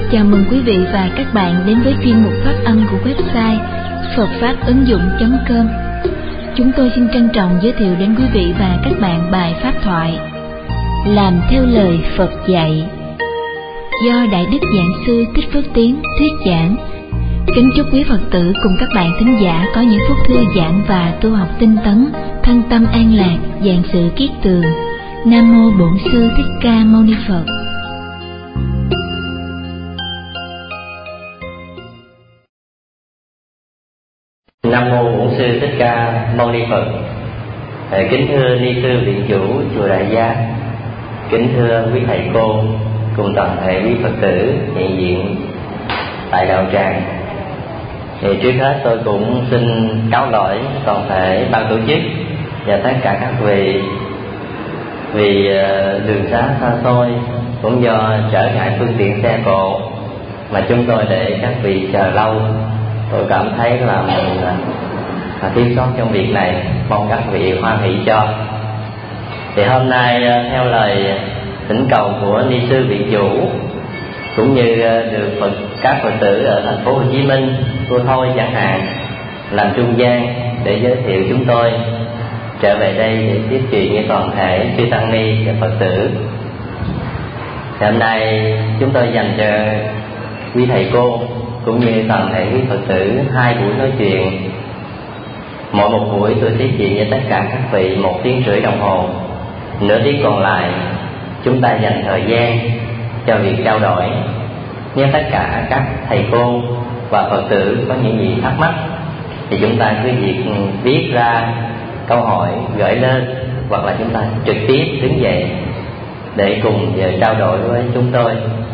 Chào mừng quý vị và các bạn đến với chuyên mục phát âm của website phậtfápứng dụng.com. Chúng tôi xin trân trọng giới thiệu đến quý vị và các bạn bài pháp thoại Làm theo lời Phật dạy, do Đại Đức Giảng Sư Thích Phước Tiến thuyết giảng. Kính chúc quý Phật tử cùng các bạn thính giả có những phút thư giãn và tu học tinh tấn, thân tâm an lạc, vạn sự kiết tường. Nam mô Bổn Sư Thích Ca Mâu Ni Phật. Nam mô Bổn Sư Thích Ca Mâu Ni Phật. Kính thưa ni sư viện chủ chùa Đại Gia, kính thưa quý thầy cô cùng toàn thể quý Phật tử hiện diện tại đạo tràng. Trước hết tôi cũng xin cáo lỗi toàn thể ban tổ chức và tất cả các vị vì đường xá xa xôi cũng do trở ngại phương tiện xe cộ mà chúng tôi để các vị chờ lâu. Tôi cảm thấy là mình thiếu sót trong việc này, mong các vị hoan hỷ cho. Thì hôm nay theo lời thỉnh cầu của ni sư viện chủ cũng như được các Phật tử ở thành phố Hồ Chí Minh, cô Thôi chẳng hạn, làm trung gian để giới thiệu chúng tôi trở về đây để tiếp chuyện với toàn thể chư tăng ni và Phật tử. Thì hôm nay chúng tôi dành cho quý thầy cô cũng như toàn thể quý Phật tử 2 buổi nói chuyện. Mỗi một buổi tôi tiếp chuyện với tất cả các vị 1 tiếng rưỡi đồng hồ. Nửa tiếng còn lại chúng ta dành thời gian cho việc trao đổi. Nếu tất cả các thầy cô và Phật tử có những gì thắc mắc thì chúng ta cứ việc viết ra câu hỏi gửi lên, hoặc là chúng ta trực tiếp đứng dậy để cùng giờ trao đổi với chúng tôi.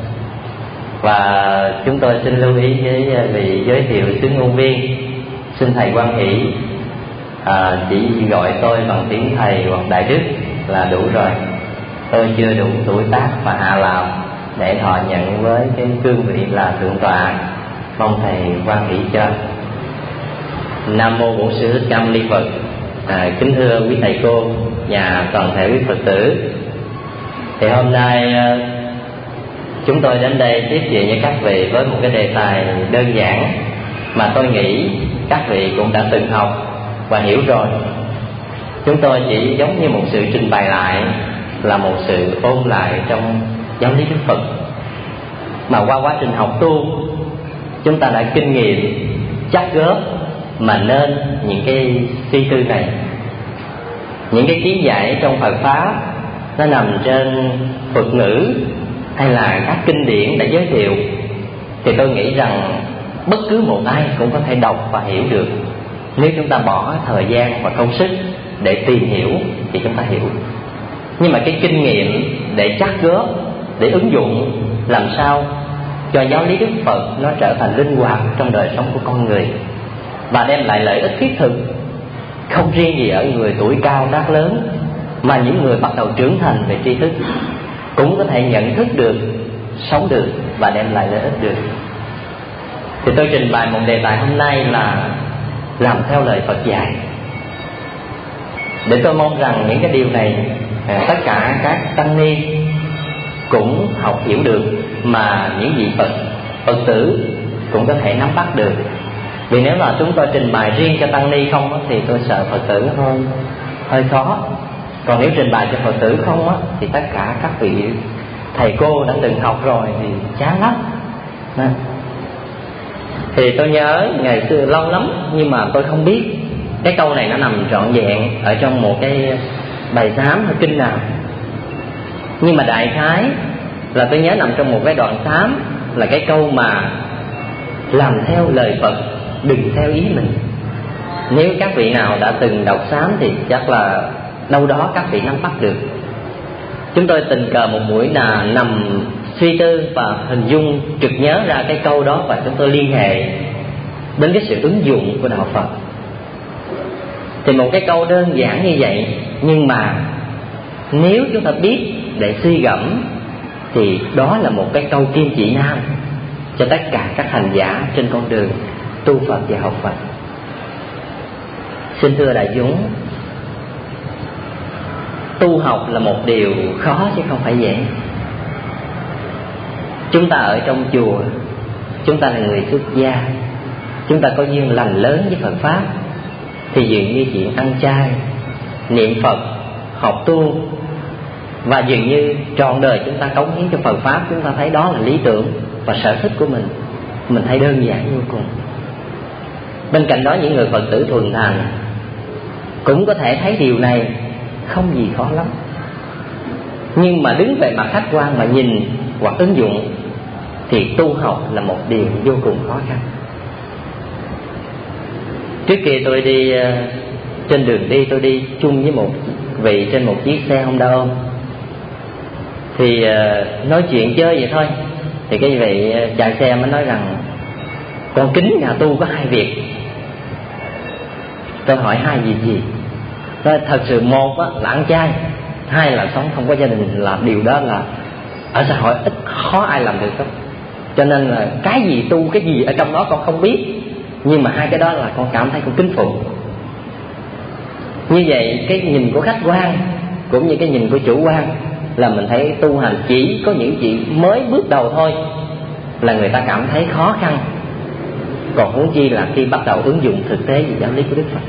Và chúng tôi xin lưu ý với vị giới thiệu xứ ngôn viên, xin thầy quan hỷ chỉ gọi tôi bằng tiếng thầy hoặc đại đức là đủ rồi. Tôi chưa đủ tuổi tác và hạ lào để thọ nhận với cái cương vị là thượng tọa, mong thầy quan hỷ cho. Nam mô Bổn Sư Thích Ca Mâu Ni Phật. Kính thưa quý thầy cô và toàn thể quý Phật tử, thì hôm nay chúng tôi đến đây tiếp chuyện với các vị với một cái đề tài đơn giản mà tôi nghĩ các vị cũng đã từng học và hiểu rồi. Chúng tôi chỉ giống như một sự trình bày lại, là một sự ôn lại trong giáo lý Đức Phật, mà qua quá trình học tu chúng ta đã kinh nghiệm chắc góp mà nên những cái suy tư này. Những cái kiến giải trong Phật Pháp nó nằm trên Phật ngữ hay là các kinh điển đã giới thiệu, thì tôi nghĩ rằng bất cứ một ai cũng có thể đọc và hiểu được, nếu chúng ta bỏ thời gian và công sức để tìm hiểu thì chúng ta hiểu. Nhưng mà cái kinh nghiệm để chắc góp, để ứng dụng làm sao cho giáo lý Đức Phật nó trở thành linh hoạt trong đời sống của con người và đem lại lợi ích thiết thực, không riêng gì ở người tuổi cao tác lớn, mà những người bắt đầu trưởng thành về tri thức cũng có thể nhận thức được, sống được và đem lại lợi ích được. Thì tôi trình bày một đề tài hôm nay là làm theo lời Phật dạy, để tôi mong rằng những cái điều này tất cả các tăng ni cũng học hiểu được, mà những vị Phật tử cũng có thể nắm bắt được. Vì nếu là chúng tôi trình bày riêng cho tăng ni không thì tôi sợ Phật tử hơi khó. Còn nếu trình bày cho Phật tử không thì tất cả các vị thầy cô đã từng học rồi thì chán lắm. Thì tôi nhớ ngày xưa lâu lắm, nhưng mà tôi không biết cái câu này nó nằm trọn vẹn ở trong một cái bài sám hay kinh nào. Nhưng mà đại khái là tôi nhớ nằm trong một cái đoạn sám, là cái câu mà làm theo lời Phật, đừng theo ý mình. Nếu các vị nào đã từng đọc sám thì chắc là đâu đó các vị nắm bắt được. Chúng tôi tình cờ một buổi là nằm suy tư và hình dung trực nhớ ra cái câu đó, và chúng tôi liên hệ đến cái sự ứng dụng của đạo Phật. Thì một cái câu đơn giản như vậy, nhưng mà nếu chúng ta biết để suy gẫm thì đó là một cái câu kim chỉ nam cho tất cả các hành giả trên con đường tu Phật và học Phật. Xin thưa đại chúng, tu học là một điều khó chứ không phải dễ. Chúng ta ở trong chùa, chúng ta là người xuất gia, chúng ta có duyên lành lớn với Phật Pháp, thì dường như chuyện ăn chay, niệm Phật, học tu, và dường như trọn đời chúng ta cống hiến cho Phật Pháp, chúng ta thấy đó là lý tưởng và sở thích của mình thấy đơn giản vô cùng. Bên cạnh đó, những người Phật tử thuần thành cũng có thể thấy điều này không gì khó lắm. Nhưng mà đứng về mặt khách quan mà nhìn hoặc ứng dụng thì tu học là một điều vô cùng khó khăn. Trước kia tôi đi trên đường đi, tôi đi chung với một vị trên một chiếc xe Honda ôm. Thì nói chuyện chơi vậy thôi, thì cái vị chạy xe mới nói rằng con kính nhà tu có 2 việc. Tôi hỏi 2 việc gì? Nói thật sự, một là ăn chay, 2 là sống không có gia đình. Là điều đó là ở xã hội ít khó ai làm được lắm. Cho nên là cái gì tu, cái gì ở trong đó con không biết, nhưng mà 2 cái đó là con cảm thấy con kính phục. Như vậy cái nhìn của khách quan cũng như cái nhìn của chủ quan là mình thấy tu hành chỉ có những chuyện mới bước đầu thôi là người ta cảm thấy khó khăn, còn huống chi là khi bắt đầu ứng dụng thực tế về giáo lý của Đức Phật.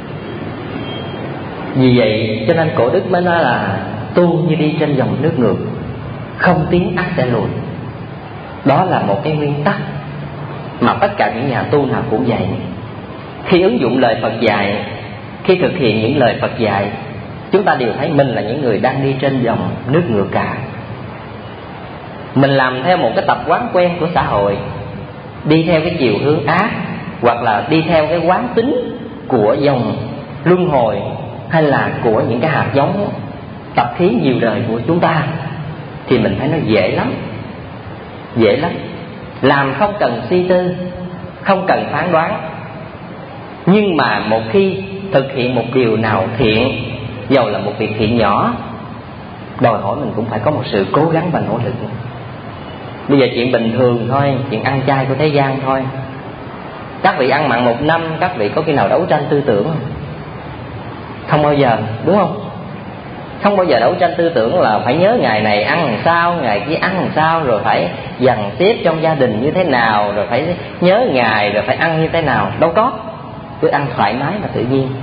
Vì vậy cho nên cổ đức mới nói là tu như đi trên dòng nước ngược, không tiến ắt sẽ lùi. Đó là một cái nguyên tắc mà tất cả những nhà tu nào cũng dạy. Khi ứng dụng lời Phật dạy, khi thực hiện những lời Phật dạy, chúng ta đều thấy mình là những người đang đi trên dòng nước ngược cả. Mình làm theo một cái tập quán quen của xã hội, đi theo cái chiều hướng ác, hoặc là đi theo cái quán tính của dòng luân hồi, hay là của những cái hạt giống tập khí nhiều đời của chúng ta, thì mình thấy nó dễ lắm. Dễ lắm. Làm không cần suy tư, không cần phán đoán. Nhưng mà một khi thực hiện một điều nào thiện, dầu là một việc thiện nhỏ, đòi hỏi mình cũng phải có một sự cố gắng và nỗ lực. Bây giờ chuyện bình thường thôi, chuyện ăn chay của thế gian thôi. Các vị ăn mặn 1 năm, các vị có khi nào đấu tranh tư tưởng không? Không bao giờ, đúng không? Không bao giờ đấu tranh tư tưởng là phải nhớ ngày này ăn làm sao, ngày kia ăn làm sao, rồi phải dằn xếp trong gia đình như thế nào, rồi phải nhớ ngày, rồi phải ăn như thế nào. Đâu có, cứ ăn thoải mái và tự nhiên.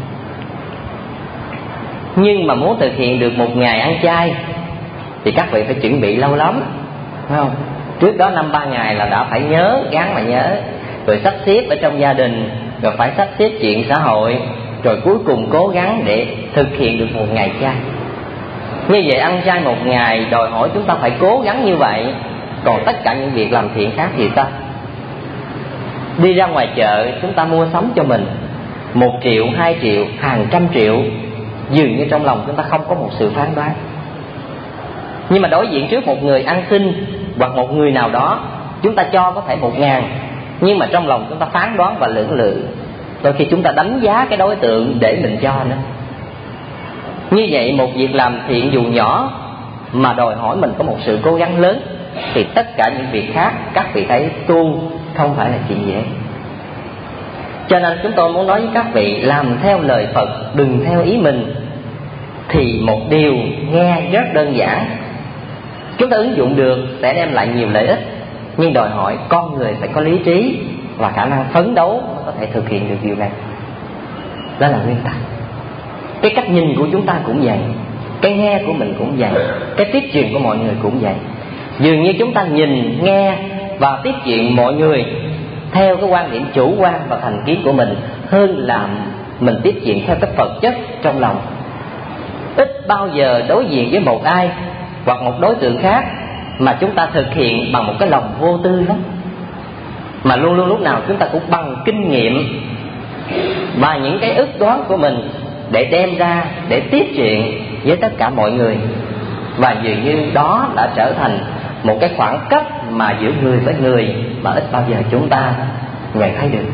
Nhưng mà muốn thực hiện được 1 ngày ăn chay thì các vị phải chuẩn bị lâu lắm, phải không? Trước đó 5-3 ngày là đã phải nhớ, gắng mà nhớ, rồi sắp xếp ở trong gia đình, rồi phải sắp xếp chuyện xã hội, rồi cuối cùng cố gắng để thực hiện được 1 ngày chay. Như vậy ăn chay 1 ngày đòi hỏi chúng ta phải cố gắng như vậy. Còn tất cả những việc làm thiện khác thì ta đi ra ngoài chợ, chúng ta mua sắm cho mình 1 triệu, 2 triệu, hàng trăm triệu, dường như trong lòng chúng ta không có một sự phán đoán. Nhưng mà đối diện trước một người ăn xin hoặc một người nào đó, chúng ta cho có thể 1.000, nhưng mà trong lòng chúng ta phán đoán và lưỡng lự. Đôi khi chúng ta đánh giá cái đối tượng để mình cho nữa. Như vậy một việc làm thiện dù nhỏ mà đòi hỏi mình có một sự cố gắng lớn, thì tất cả những việc khác các vị thấy tu không phải là chuyện dễ. Cho nên chúng tôi muốn nói với các vị, làm theo lời Phật, đừng theo ý mình. Thì một điều nghe rất đơn giản, chúng ta ứng dụng được sẽ đem lại nhiều lợi ích, nhưng đòi hỏi con người phải có lý trí và khả năng phấn đấu mới có thể thực hiện được điều này. Đó là nguyên tắc. Cái cách nhìn của chúng ta cũng vậy, cái nghe của mình cũng vậy, cái tiếp chuyện của mọi người cũng vậy. Dường như chúng ta nhìn, nghe và tiếp chuyện mọi người theo cái quan điểm chủ quan và thành kiến của mình, hơn là mình tiếp chuyện theo cái vật chất trong lòng. Ít bao giờ đối diện với một ai hoặc một đối tượng khác mà chúng ta thực hiện bằng một cái lòng vô tư lắm, mà luôn luôn lúc nào chúng ta cũng bằng kinh nghiệm và những cái ước đoán của mình để đem ra để tiếp chuyện với tất cả mọi người. Và dường như đó đã trở thành một cái khoảng cách mà giữa người với người mà ít bao giờ chúng ta nhận thấy được.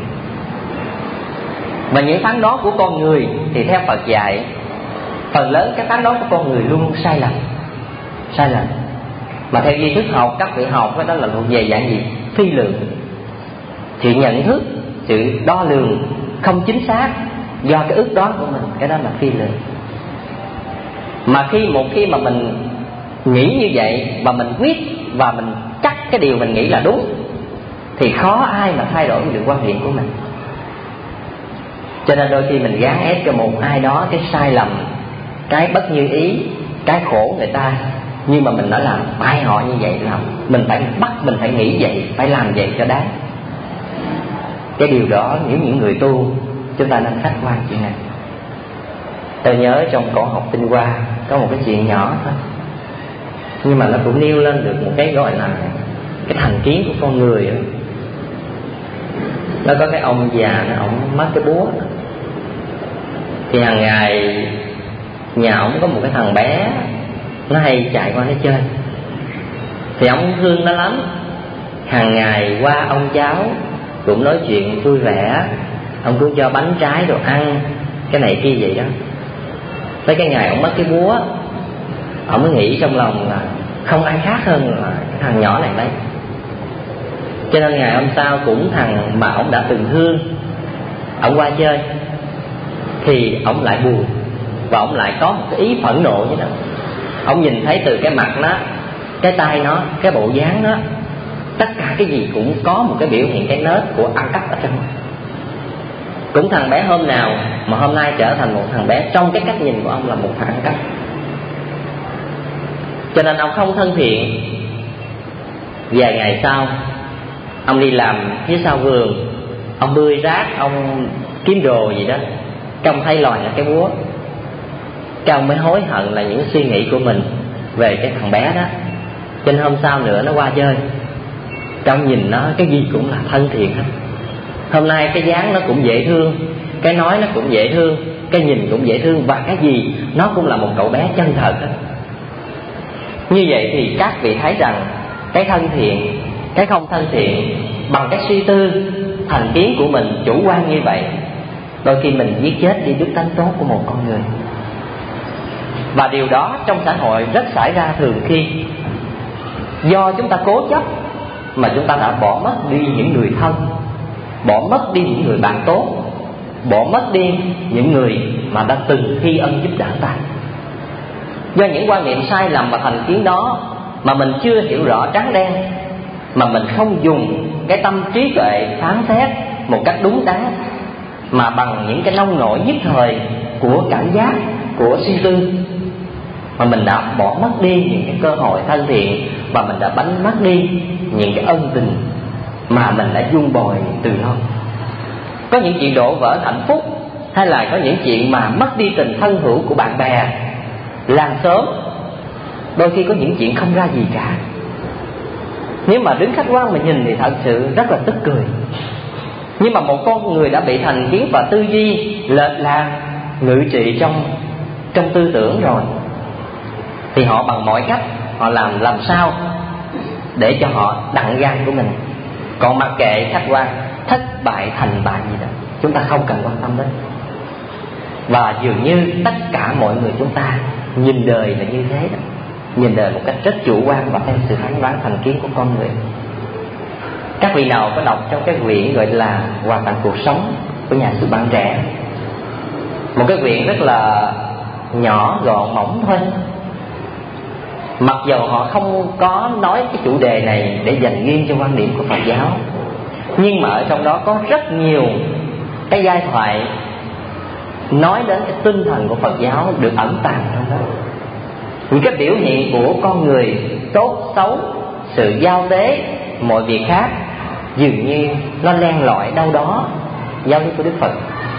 Và những phán đoán của con người thì theo Phật dạy, phần lớn các phán đoán của con người luôn luôn sai lầm. Sai lầm. Mà theo duy thức học, các vị học cái đó là thuộc về dạng gì? Phi lượng. Sự nhận thức, sự đo lường không chính xác do cái ước đoán của mình, cái đó là phi lượng. Mà một khi mà mình nghĩ như vậy và mình quyết và mình chắc cái điều mình nghĩ là đúng thì khó ai mà thay đổi được quan điểm của mình. Cho nên đôi khi mình gán ép cho một ai đó cái sai lầm, cái bất như ý, cái khổ người ta, nhưng mà mình đã làm phải họ như vậy làm, mình phải bắt mình phải nghĩ vậy, phải làm vậy cho đáng. Cái điều đó nếu những người tu chúng ta nên khách quan chuyện này. Tôi nhớ trong cổ học tinh hoa có một cái chuyện nhỏ thôi, nhưng mà nó cũng nêu lên được một cái gọi là cái thành kiến của con người. Nó có cái ông già, ông mất cái búa, thì hàng ngày nhà ông có một cái thằng bé nó hay chạy qua nó chơi, thì ông thương nó lắm. Hàng ngày qua ông cháu cũng nói chuyện vui vẻ, ông cũng cho bánh trái đồ ăn, cái này kia vậy đó. Tới cái ngày ông mất cái búa, ông mới nghĩ trong lòng là không ai khác hơn là cái thằng nhỏ này đấy. Cho nên ngày hôm sau cũng thằng mà ông đã từng thương, ông qua chơi thì ông lại buồn, và ông lại có một cái ý phẫn nộ như thế nào. Ông nhìn thấy từ cái mặt nó, cái tay nó, cái bộ dáng nó, tất cả cái gì cũng có một cái biểu hiện cái nết của ăn cắp ở trong. Cũng thằng bé hôm nào mà hôm nay trở thành một thằng bé trong cái cách nhìn của ông là một thằng ăn cắp. Cho nên ông không thân thiện. Vài ngày sau, ông đi làm phía sau vườn, ông bươi rác, ông kiếm đồ gì đó, cái ông thấy lòi là cái búa. Cái ông mới hối hận là những suy nghĩ của mình về cái thằng bé đó. Cho nên hôm sau nữa nó qua chơi, cái ông nhìn nó cái gì cũng là thân thiện hết. Hôm nay cái dáng nó cũng dễ thương, cái nói nó cũng dễ thương, cái nhìn cũng dễ thương, và cái gì nó cũng là một cậu bé chân thật hết. Như vậy thì các vị thấy rằng cái thân thiện, cái không thân thiện bằng cái suy tư, thành kiến của mình chủ quan như vậy, đôi khi mình giết chết đi đức tánh tốt của một con người. Và điều đó trong xã hội rất xảy ra thường khi do chúng ta cố chấp mà chúng ta đã bỏ mất đi những người thân, bỏ mất đi những người bạn tốt, bỏ mất đi những người mà đã từng khi ân giúp đỡ ta. Do những quan niệm sai lầm và thành kiến đó mà mình chưa hiểu rõ trắng đen, mà mình không dùng cái tâm trí tuệ phán xét một cách đúng đắn, mà bằng những cái nông nổi nhất thời của cảm giác, của suy tư, mà mình đã bỏ mất đi những cái cơ hội thân thiện, và mình đã đánh mất đi những cái ân tình mà mình đã vun bồi từ lâu. Có những chuyện đổ vỡ hạnh phúc, hay là có những chuyện mà mất đi tình thân hữu của bạn bè, làng xóm, đôi khi có những chuyện không ra gì cả. Nếu mà đứng khách quan mà nhìn thì thật sự rất là tức cười. Nhưng mà một con người đã bị thành kiến và tư duy lệch lạc ngự trị trong tư tưởng rồi, thì họ bằng mọi cách họ làm sao để cho họ đặng gan của mình. Còn mặc kệ khách quan, thất bại thành bại gì đó chúng ta không cần quan tâm đến. Và dường như tất cả mọi người chúng ta nhìn đời là như thế đó, nhìn đời một cách rất chủ quan và theo sự phán đoán thành kiến của con người. Các vị nào có đọc trong cái quyển gọi là Quà tặng cuộc sống của nhà xuất bản Trẻ, một cái quyển rất là nhỏ gọn mỏng thôi. Mặc dù họ không có nói cái chủ đề này để dành riêng cho quan điểm của Phật giáo, nhưng mà ở trong đó có rất nhiều cái giai thoại nói đến cái tinh thần của Phật giáo được ẩn tàng trong đó. Những cái biểu hiện của con người tốt xấu, sự giao tế, mọi việc khác, dường như nó len lỏi đâu đó giáo lý của Đức Phật,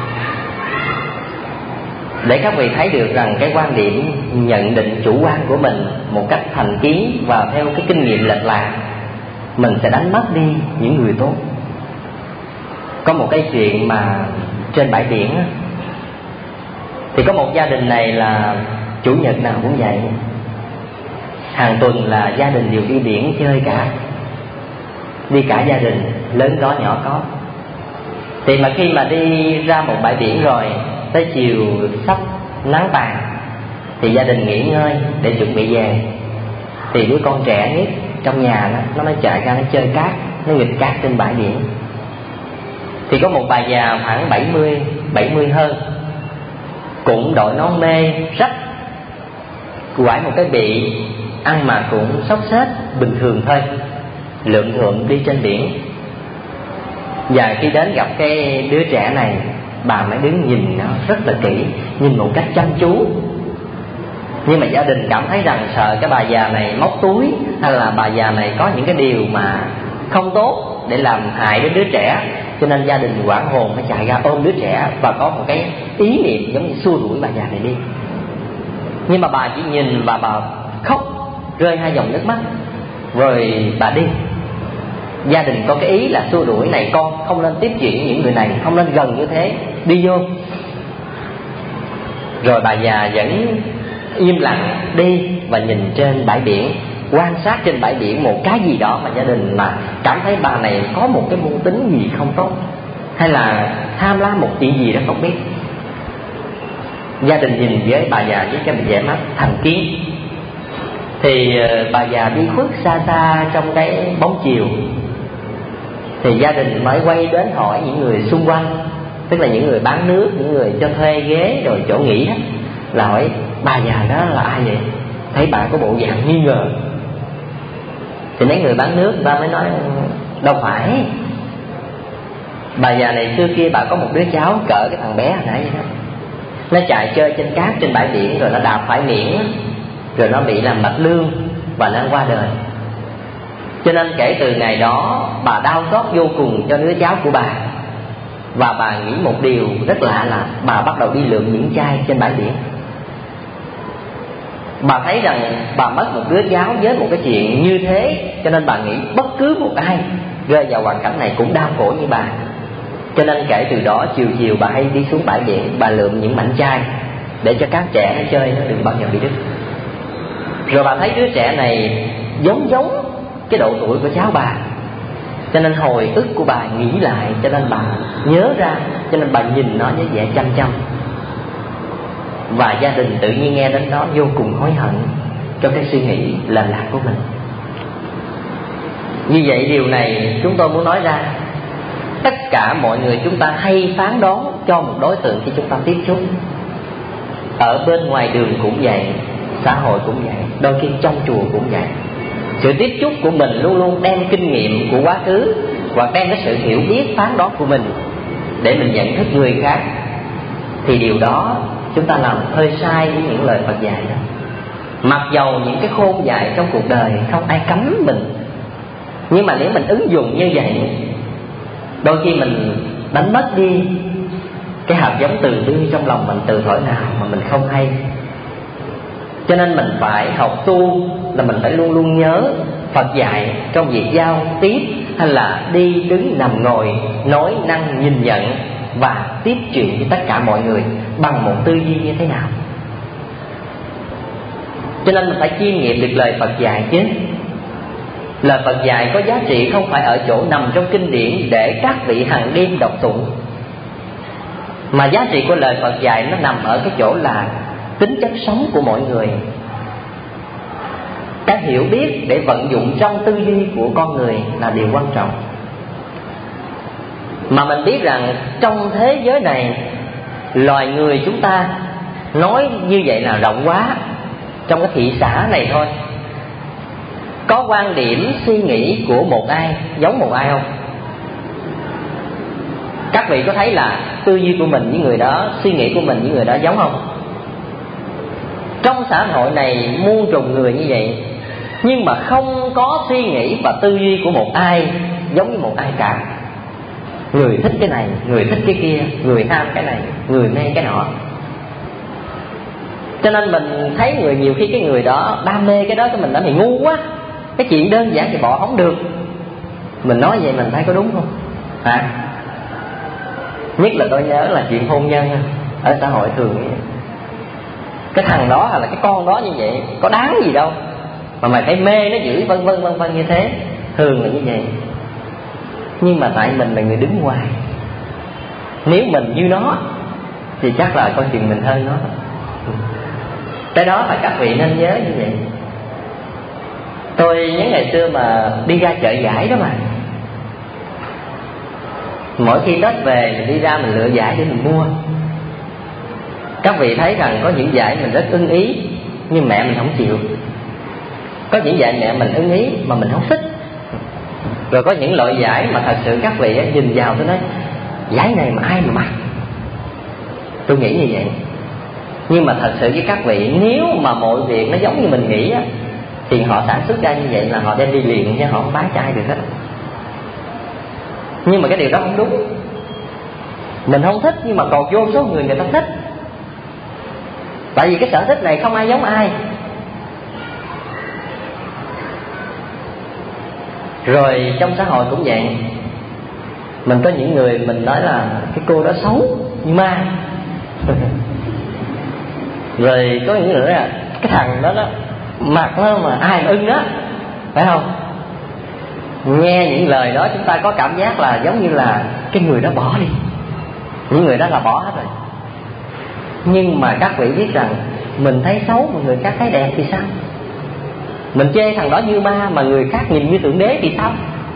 để các vị thấy được rằng cái quan điểm nhận định chủ quan của mình một cách thành kiến và theo cái kinh nghiệm lệch lạc, mình sẽ đánh mất đi những người tốt. Có một cái chuyện mà trên bãi biển thì có một gia đình này là chủ nhật nào cũng vậy, hàng tuần là gia đình đều đi biển chơi cả, đi cả gia đình, lớn có nhỏ có. Thì mà khi mà đi ra một bãi biển rồi, tới chiều sắp nắng tàn thì gia đình nghỉ ngơi để chuẩn bị về. Thì đứa con trẻ nhất trong nhà nó mới chạy ra nó chơi cát, nó nghịch cát trên bãi biển. Thì có một bà già khoảng 70 hơn, cũng đội nón mê rách, quải một cái bị, ăn mà cũng xốc xếch bình thường thôi, lượn thượn đi trên biển. Và khi đến gặp cái đứa trẻ này, bà mới đứng nhìn nó rất là kỹ, nhìn một cách chăm chú. Nhưng mà gia đình cảm thấy rằng sợ cái bà già này móc túi, hay là bà già này có những cái điều mà không tốt để làm hại đến đứa trẻ, cho nên gia đình hoảng hồn phải chạy ra ôm đứa trẻ và có một cái ý niệm giống như xua đuổi bà già này đi. Nhưng mà bà chỉ nhìn và bà khóc rơi 2 dòng nước mắt rồi bà đi. Gia đình có cái ý là xua đuổi này, con không nên tiếp chuyện những người này, không nên gần như thế, đi vô. Rồi bà già vẫn im lặng đi và nhìn trên bãi biển, quan sát trên bãi biển một cái gì đó mà gia đình mà cảm thấy bà này có một cái mưu tính gì không tốt, hay là tham lam một chuyện gì đó không biết. Gia đình nhìn với bà già với cái vẻ mắt thành kiến. Thì bà già đi khuất xa xa trong cái bóng chiều. Thì gia đình mới quay đến hỏi những người xung quanh, tức là những người bán nước, những người cho thuê ghế rồi chỗ nghỉ hết, là hỏi bà già đó là ai vậy? Thấy bà có bộ dạng nghi ngờ. Thì mấy người bán nước ta mới nói đâu phải, bà già này xưa kia bà có một đứa cháu cỡ cái thằng bé hồi nãy vậy đó. Nó chạy chơi trên cát trên bãi biển, rồi nó đạp phải miệng, rồi nó bị làm bạch lương và nó qua đời. Cho nên kể từ ngày đó bà đau xót vô cùng cho đứa cháu của bà. Và bà nghĩ một điều rất lạ là bà bắt đầu đi lượm những chai trên bãi biển. Bà thấy rằng bà mất một đứa cháu với một cái chuyện như thế, cho nên bà nghĩ bất cứ một ai rơi vào hoàn cảnh này cũng đau khổ như bà. Cho nên kể từ đó chiều chiều bà hay đi xuống bãi biển, bà lượm những mảnh chai để cho các trẻ nó chơi, nó đừng bao giờ bị đứt. Rồi bà thấy đứa trẻ này giống cái độ tuổi của cháu bà, cho nên hồi ức của bà nghĩ lại, cho nên bà nhớ ra, cho nên bà nhìn nó với vẻ chăm chăm. Và gia đình tự nhiên nghe đến đó vô cùng hối hận cho cái suy nghĩ lệch lạc của mình. Như vậy điều này chúng tôi muốn nói ra, tất cả mọi người chúng ta hay phán đoán cho một đối tượng khi chúng ta tiếp xúc. Ở bên ngoài đường cũng vậy, xã hội cũng vậy, đôi khi trong chùa cũng vậy. Sự tiếp xúc của mình luôn luôn đem kinh nghiệm của quá khứ hoặc đem cái sự hiểu biết phán đoán của mình để mình nhận thức người khác, thì điều đó chúng ta làm hơi sai với những lời Phật dạy đó. Mặc dầu những cái khôn dạy trong cuộc đời không ai cấm mình, nhưng mà nếu mình ứng dụng như vậy, đôi khi mình đánh mất đi cái hạt giống từ bi trong lòng mình từ thuở nào mà mình không hay. Cho nên mình phải học tu là mình phải luôn luôn nhớ Phật dạy trong việc giao tiếp, hay là đi đứng nằm ngồi, nói năng nhìn nhận và tiếp chuyện với tất cả mọi người bằng một tư duy như thế nào. Cho nên mình phải chiêm nghiệm được lời Phật dạy chứ. Lời Phật dạy có giá trị không phải ở chỗ nằm trong kinh điển để các vị hàng đêm đọc tụng, mà giá trị của lời Phật dạy nó nằm ở cái chỗ là tính chất sống của mọi người, cái hiểu biết để vận dụng trong tư duy của con người là điều quan trọng. Mà mình biết rằng trong thế giới này, loài người chúng ta nói như vậy là rộng quá. Trong cái thị xã này thôi, có quan điểm suy nghĩ của một ai giống một ai không? Các vị có thấy là tư duy của mình với người đó, suy nghĩ của mình với người đó giống không? Trong xã hội này muôn trùng người như vậy, nhưng mà không có suy nghĩ và tư duy của một ai giống như một ai cả. Người thích cái này, người thích cái kia, người ham cái này, người mê cái nọ. Cho nên mình thấy nhiều khi cái người đó đam mê cái đó, cái mình nói mày ngu quá, cái chuyện đơn giản thì bỏ không được. Mình nói vậy mình thấy có đúng không? Nhất là tôi nhớ là chuyện hôn nhân ở xã hội thường như vậy. Cái thằng đó hay là cái con đó như vậy có đáng gì đâu mà mày phải mê nó dữ, vân vân như thế. Thường là như vậy. Nhưng mà tại mình là người đứng ngoài, nếu mình như nó thì chắc là coi chừng mình hơn nó. Cái đó là các vị nên nhớ như vậy. Tôi nhớ ngày xưa mà đi ra chợ giải đó mà, mỗi khi Tết về mình đi ra mình lựa giải để mình mua. Các vị thấy rằng có những giải mình rất ưng ý nhưng mẹ mình không chịu, có những giải mẹ mình ưng ý mà mình không thích. Rồi có những loại vải mà thật sự các vị nhìn vào tôi nói vải này mà ai mà mặc, tôi nghĩ như vậy. Nhưng mà thật sự với các vị, nếu mà mọi việc nó giống như mình nghĩ á, thì họ sản xuất ra như vậy là họ đem đi liền chứ họ không bán cho ai được hết. Nhưng mà cái điều đó không đúng. Mình không thích, nhưng mà còn vô số người ta thích. Tại vì cái sở thích này không ai giống ai. Rồi trong xã hội cũng vậy. Mình có những người mình nói là cái cô đó xấu như ma. Rồi có những người nói là cái thằng đó mặt nó mà ai mà ưng đó, phải không? Nghe những lời đó chúng ta có cảm giác là giống như là cái người đó bỏ đi, những người đó là bỏ hết rồi. Nhưng mà các vị biết rằng mình thấy xấu mà người khác thấy đẹp thì sao? Mình chê thằng đó như ma mà người khác nhìn như thượng đế thì sao?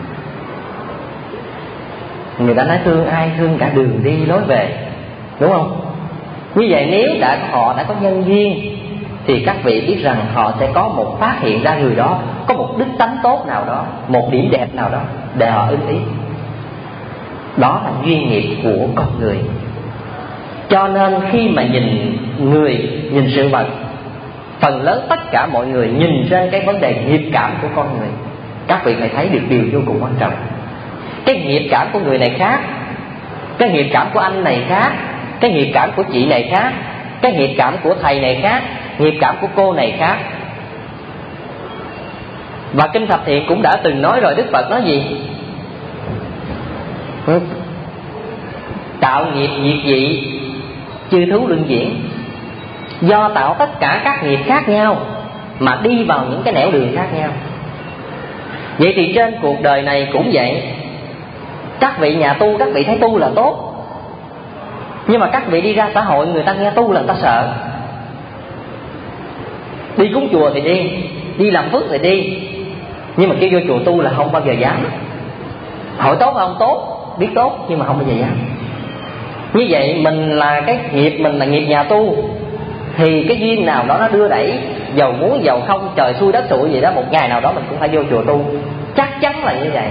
Người ta nói thương ai thương cả đường đi lối về, đúng không? Như vậy nếu họ đã có nhân duyên thì các vị biết rằng họ sẽ có một phát hiện ra người đó có một đức tánh tốt nào đó, một điểm đẹp nào đó để họ ưng ý. Đó là duyên nghiệp của con người. Cho nên khi mà nhìn người, nhìn sự vật, phần lớn tất cả mọi người nhìn trên cái vấn đề nghiệp cảm của con người. Các vị phải thấy được điều vô cùng quan trọng. Cái nghiệp cảm của người này khác, cái nghiệp cảm của anh này khác, cái nghiệp cảm của chị này khác, cái nghiệp cảm của thầy này khác, nghiệp cảm của cô này khác. Và Kinh Thập Thiện cũng đã từng nói rồi. Đức Phật nói gì? Tạo nghiệp diệt dị, chư thú luân diễn. Do tạo tất cả các nghiệp khác nhau mà đi vào những cái nẻo đường khác nhau. Vậy thì trên cuộc đời này cũng vậy. Các vị nhà tu, các vị thấy tu là tốt, nhưng mà các vị đi ra xã hội, người ta nghe tu là người ta sợ. Đi cúng chùa thì đi làm phước thì đi, nhưng mà kêu vô chùa tu là không bao giờ dám. Hỏi tốt không? Tốt, biết tốt, nhưng mà không bao giờ dám. Như vậy mình là cái nghiệp, mình là nghiệp nhà tu, thì cái duyên nào đó nó đưa đẩy, giàu muốn giàu không, trời xui đất sụi gì đó, một ngày nào đó mình cũng phải vô chùa tu. Chắc chắn là như vậy.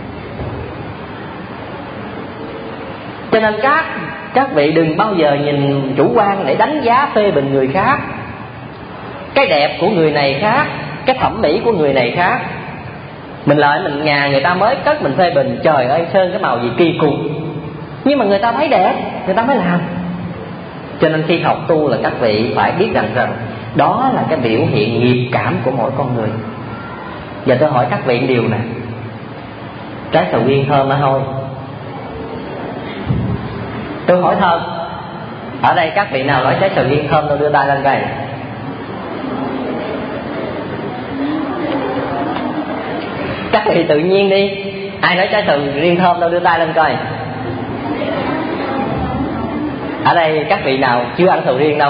Cho nên các vị đừng bao giờ nhìn chủ quan để đánh giá phê bình người khác. Cái đẹp của người này khác, cái thẩm mỹ của người này khác. Mình lại mình nhà người ta mới cất mình phê bình, trời ơi sơn cái màu gì kỳ cục, nhưng mà người ta thấy đẹp, người ta mới làm. Cho nên khi học tu là các vị phải biết rằng đó là cái biểu hiện nghiệp cảm của mỗi con người. Giờ tôi hỏi các vị một điều nè, trái sầu riêng thơm hả thôi? Tôi hỏi thơm. Ở đây các vị nào nói trái sầu riêng thơm tôi đưa tay lên coi. Các vị tự nhiên đi, ai nói trái sầu riêng thơm đâu đưa tay lên coi. Ở đây các vị nào chưa ăn sầu riêng đâu?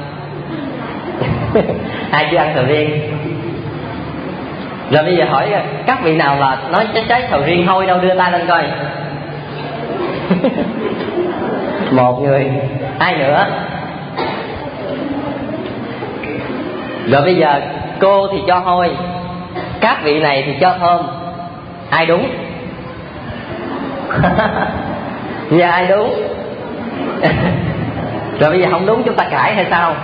Ai chưa ăn sầu riêng? Rồi bây giờ hỏi các vị nào là nói trái sầu riêng thôi đâu đưa tay lên coi. Một người. Ai nữa? Rồi bây giờ cô thì cho hôi, các vị này thì cho thơm. Ai đúng? Giờ ai đúng? Rồi bây giờ không đúng chúng ta cãi hay sao?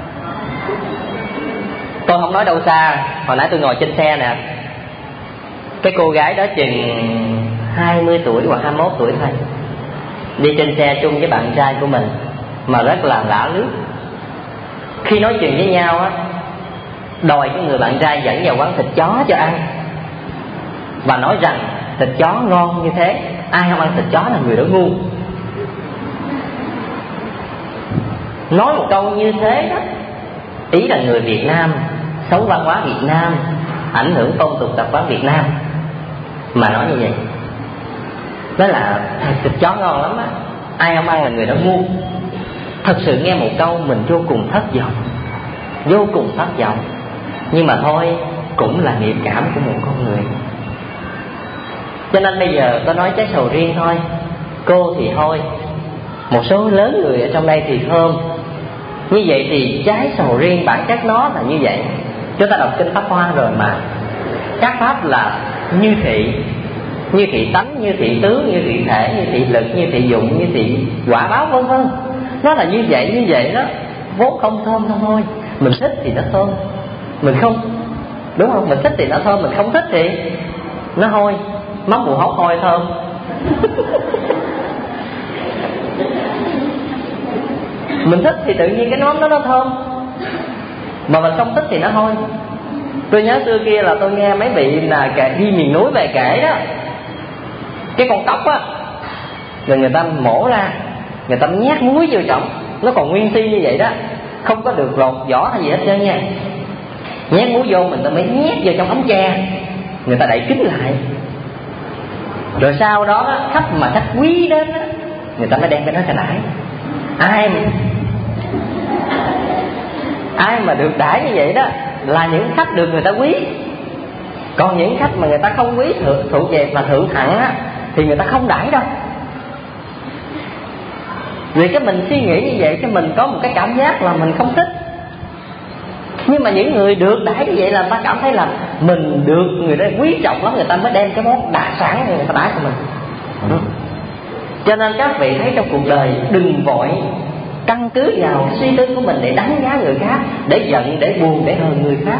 Tôi không nói đâu xa. Hồi nãy tôi ngồi trên xe nè, cái cô gái đó chừng 20 tuổi hoặc 21 tuổi thôi, đi trên xe chung với bạn trai của mình mà rất là lả lướt. Khi nói chuyện với nhau á, đòi cái người bạn trai dẫn vào quán thịt chó cho ăn, và nói rằng thịt chó ngon như thế, ai không ăn thịt chó là người đó ngu. Nói một câu như thế đó, ý là người Việt Nam sống văn hóa Việt Nam, ảnh hưởng phong tục tập quán Việt Nam mà nói như vậy. Đó là thịt chó ngon lắm á, ai không ăn là người đó ngu. Thật sự nghe một câu mình vô cùng thất vọng, vô cùng thất vọng. Nhưng mà thôi, cũng là nghiệp cảm của một con người. Cho nên bây giờ tôi nói trái sầu riêng thôi, cô thì thôi, một số lớn người ở trong đây thì thơm. Như vậy thì trái sầu riêng bản chất nó là như vậy. Chúng ta đọc kinh Pháp Hoa rồi mà, các pháp là như thị, như thị tánh, như thị tướng, như thị thể, như thị lực, như thị dụng, như thị quả báo, vân vân. Nó là như vậy đó. Vốn không thơm không thôi. Mình thích thì nó thơm, mình không, đúng không? Mình thích thì nó thơm, mình không thích thì nó hôi. Mắm bù hóc hôi thơm. Mình thích thì tự nhiên cái món đó nó thơm, mà mình không thích thì nó hôi. Tôi nhớ xưa kia là tôi nghe mấy vị là đi miền núi về kể đó, cái con cóc á, rồi người ta mổ ra, người ta nhét muối vô trong, nó còn nguyên si như vậy đó, không có được lột vỏ hay gì hết trơn nha. Nhét muối vô, mình ta mới nhét vô trong ống tre, người ta đậy kín lại. Rồi sau đó khách quý đến đó, người ta mới đem cái đó cho đãi. Ai mà được đãi như vậy đó là những khách được người ta quý. Còn những khách mà người ta không quý, thuộc về mà thượng hạng á, thì người ta không đãi đâu. Vì cái mình suy nghĩ như vậy, cái mình có một cái cảm giác là mình không thích. Nhưng mà những người được đãi như vậy là ta cảm thấy là mình được người ta quý trọng lắm, người ta mới đem cái món đặc sản người ta đãi cho mình. Cho nên các vị thấy trong cuộc đời đừng vội căn cứ vào cái suy tư của mình để đánh giá người khác, để giận, để buồn, để hờn người khác.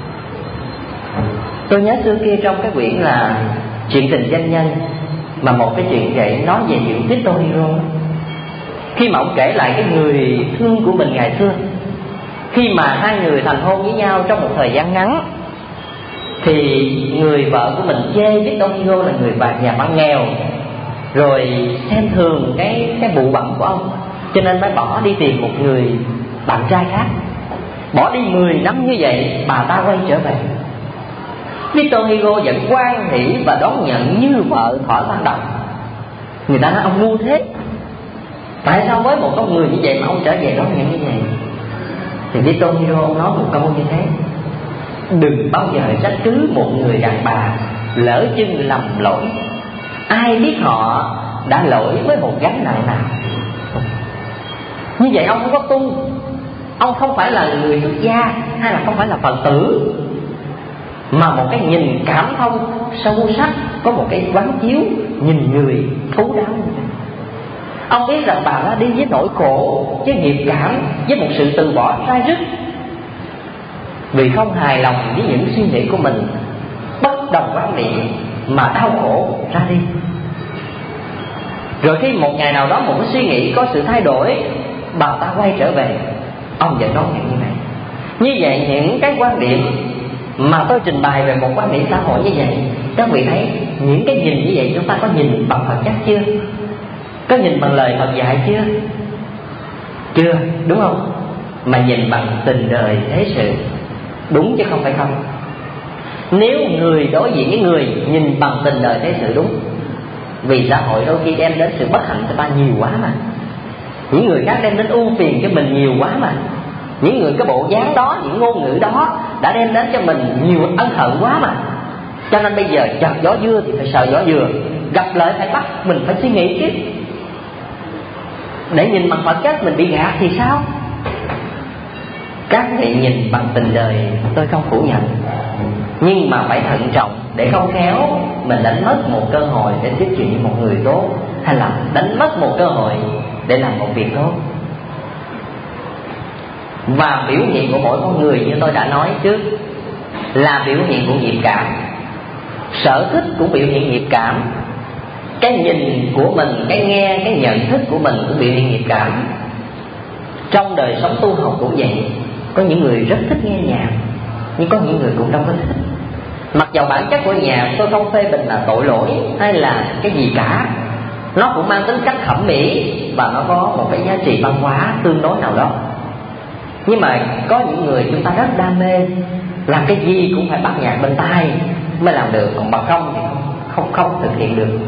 Tôi nhớ xưa kia trong cái quyển là Chuyện tình doanh nhân, mà một cái chuyện vậy nói về chuyện Victor Hugo. Khi mà ông kể lại cái người thương của mình ngày xưa, khi mà hai người thành hôn với nhau trong một thời gian ngắn, thì người vợ của mình chê Victor Hugo là người nhà bán nghèo, rồi xem thường cái bụ bặm của ông, cho nên mới bỏ đi tìm một người bạn trai khác. Bỏ đi 10 năm như vậy, bà ta quay trở về. Victor Hugo vẫn hoan hỉ và đón nhận như vợ thỏa ban đầu. Người ta nói ông ngu thế, tại sao với một con người như vậy mà ông trở về đón nhận như vậy? Thì Victor Hugo nói một câu như thế: đừng bao giờ trách cứ một người đàn bà lỡ chừng lầm lỗi. Ai biết họ đã lỗi với một gánh nặng nào. Như vậy ông không có tu, ông không phải là người xuất gia, hay là không phải là Phật tử, mà một cái nhìn cảm thông sâu sắc, có một cái quán chiếu nhìn người thấu đáo. Ông biết rằng bà đã đi với nỗi khổ, với nghiệp cảm, với một sự từ bỏ sai rứt, vì không hài lòng với những suy nghĩ của mình, bất đồng quan niệm mà đau khổ ra đi. Rồi khi một ngày nào đó một cái suy nghĩ có sự thay đổi, bà ta quay trở về, ông vẫn đón nhận như vậy. Như vậy những cái quan điểm mà tôi trình bày về một quan điểm xã hội như vậy, các vị thấy những cái nhìn như vậy chúng ta có nhìn bằng Phật chất chưa? Có nhìn bằng lời Phật dạy chưa? Chưa, đúng không? Mà nhìn bằng tình đời thế sự, đúng chứ không phải không. Nếu người đối diện với người nhìn bằng tình đời thế sự đúng, vì xã hội đôi khi đem đến sự bất hạnh cho ta nhiều quá mà. Những người khác đem đến ưu phiền cho mình nhiều quá mà. Những người cái bộ dáng đó, những ngôn ngữ đó đã đem đến cho mình nhiều ân hận quá mà. Cho nên bây giờ chợt gió dưa thì phải sợ gió dừa, gặp lợi phải bắt, mình phải suy nghĩ chứ. Để nhìn bằng Phật chất mình bị gạt thì sao? Các vị nhìn bằng tình đời tôi không phủ nhận, nhưng mà phải thận trọng, để không khéo mình đánh mất một cơ hội để tiếp chuyện với một người tốt, hay là đánh mất một cơ hội để làm một việc tốt. Và biểu hiện của mỗi con người như tôi đã nói trước là biểu hiện của nghiệp cảm. Sở thích cũng biểu hiện nghiệp cảm, cái nhìn của mình, cái nghe, cái nhận thức của mình cũng biểu hiện nghiệp cảm. Trong đời sống tu học cũng vậy. Có những người rất thích nghe nhạc, nhưng có những người cũng không có thích. Mặc dầu bản chất của nhạc tôi không phê bình là tội lỗi hay là cái gì cả, nó cũng mang tính cách thẩm mỹ và nó có một cái giá trị văn hóa tương đối nào đó. Nhưng mà có những người chúng ta rất đam mê, làm cái gì cũng phải bắt nhạc bên tai mới làm được, còn bằng không thì không thực hiện được.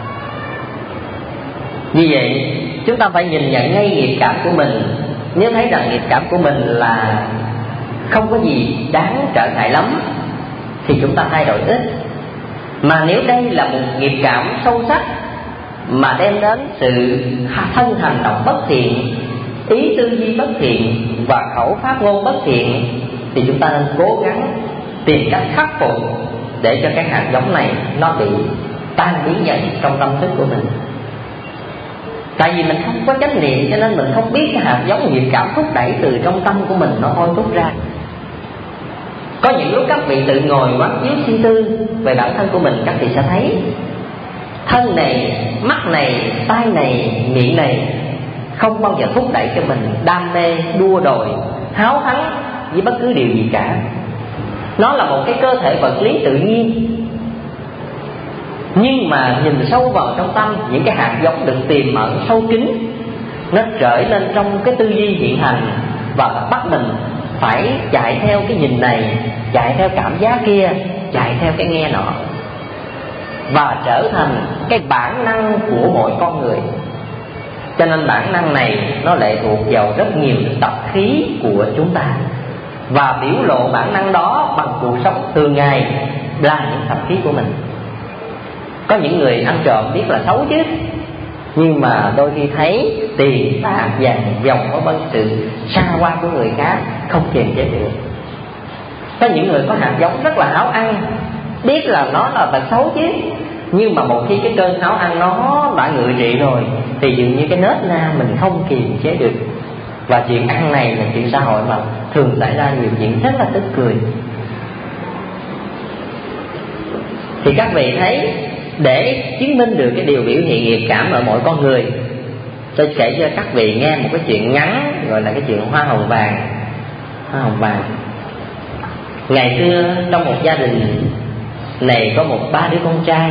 Vì vậy chúng ta phải nhìn nhận ngay nghiệp cảm của mình. Nếu thấy rằng nghiệp cảm của mình là không có gì đáng trở ngại lắm thì chúng ta thay đổi ít. Mà nếu đây là một nghiệp cảm sâu sắc mà đem đến sự thân hành động bất thiện, ý tư duy bất thiện và khẩu phát ngôn bất thiện, thì chúng ta nên cố gắng tìm cách khắc phục để cho cái hạt giống này nó bị tan biến dần trong tâm thức của mình. Tại vì mình không có chánh niệm, cho nên mình không biết cái hạt giống nghiệp cảm thúc đẩy từ trong tâm của mình nó thôi thúc ra. Có những lúc các vị tự ngồi quán chiếu suy tư về bản thân của mình, các vị sẽ thấy thân này, mắt này, tai này, miệng này không bao giờ thúc đẩy cho mình đam mê, đua đòi, háo thắng với bất cứ điều gì cả. Nó là một cái cơ thể vật lý tự nhiên. Nhưng mà nhìn sâu vào trong tâm, những cái hạt giống được tiềm ẩn sâu kín, nó trởi lên trong cái tư duy hiện hành, và bắt mình phải chạy theo cái nhìn này, chạy theo cảm giác kia, chạy theo cái nghe nọ, và trở thành cái bản năng của mỗi con người. Cho nên bản năng này nó lệ thuộc vào rất nhiều tập khí của chúng ta, và biểu lộ bản năng đó bằng cuộc sống thường ngày là những tập khí của mình. Có những người ăn trộm biết là xấu chứ, nhưng mà đôi khi thấy tiền bạc vàng dòng có bằng sự xa hoa của người khác không kiềm chế được. Có những người có hạt giống rất là háo ăn, biết là nó là tật xấu chứ, nhưng mà một khi cái cơn háo ăn nó đã ngự trị rồi thì dường như cái nết na mình không kiềm chế được. Và chuyện ăn này là chuyện xã hội mà thường xảy ra nhiều chuyện rất là tức cười. Thì các vị thấy, để chứng minh được cái điều biểu hiện nghiệp cảm ở mỗi con người, tôi kể cho các vị nghe một cái chuyện ngắn gọi là cái chuyện hoa hồng vàng. Hoa hồng vàng. Ngày xưa trong một gia đình này có ba đứa con trai.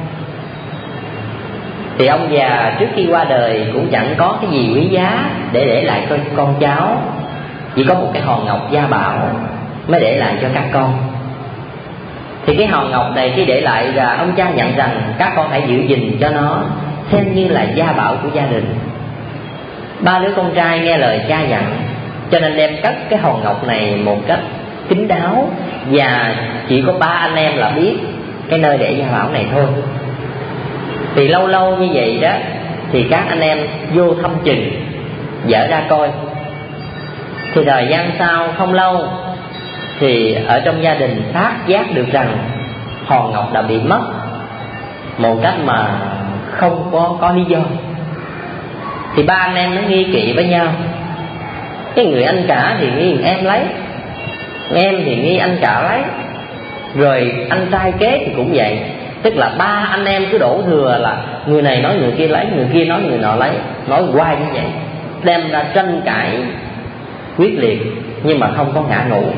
Thì ông già trước khi qua đời cũng chẳng có cái gì quý giá để lại cho con cháu, chỉ có một cái hòn ngọc gia bảo mới để lại cho các con. Thì cái hòn ngọc này khi để lại là ông cha nhận rằng các con hãy giữ gìn cho nó, xem như là gia bảo của gia đình. Ba đứa con trai nghe lời cha dặn, cho nên đem cất cái hòn ngọc này một cách kín đáo, và chỉ có ba anh em là biết cái nơi để gia bảo này thôi. Thì lâu lâu như vậy đó, thì các anh em vô thăm chừng, dở ra coi. Thì thời gian sau không lâu, thì ở trong gia đình phát giác được rằng hòn ngọc đã bị mất một cách mà không có lý do. Thì ba anh em nó nghi kỵ với nhau. Cái người anh cả thì nghi em lấy, em thì nghi anh cả lấy, rồi anh trai kế thì cũng vậy. Tức là ba anh em cứ đổ thừa là người này nói người kia lấy, người kia nói người nọ lấy, nói hoài như vậy, đem ra tranh cãi quyết liệt nhưng mà không có ngã ngũ.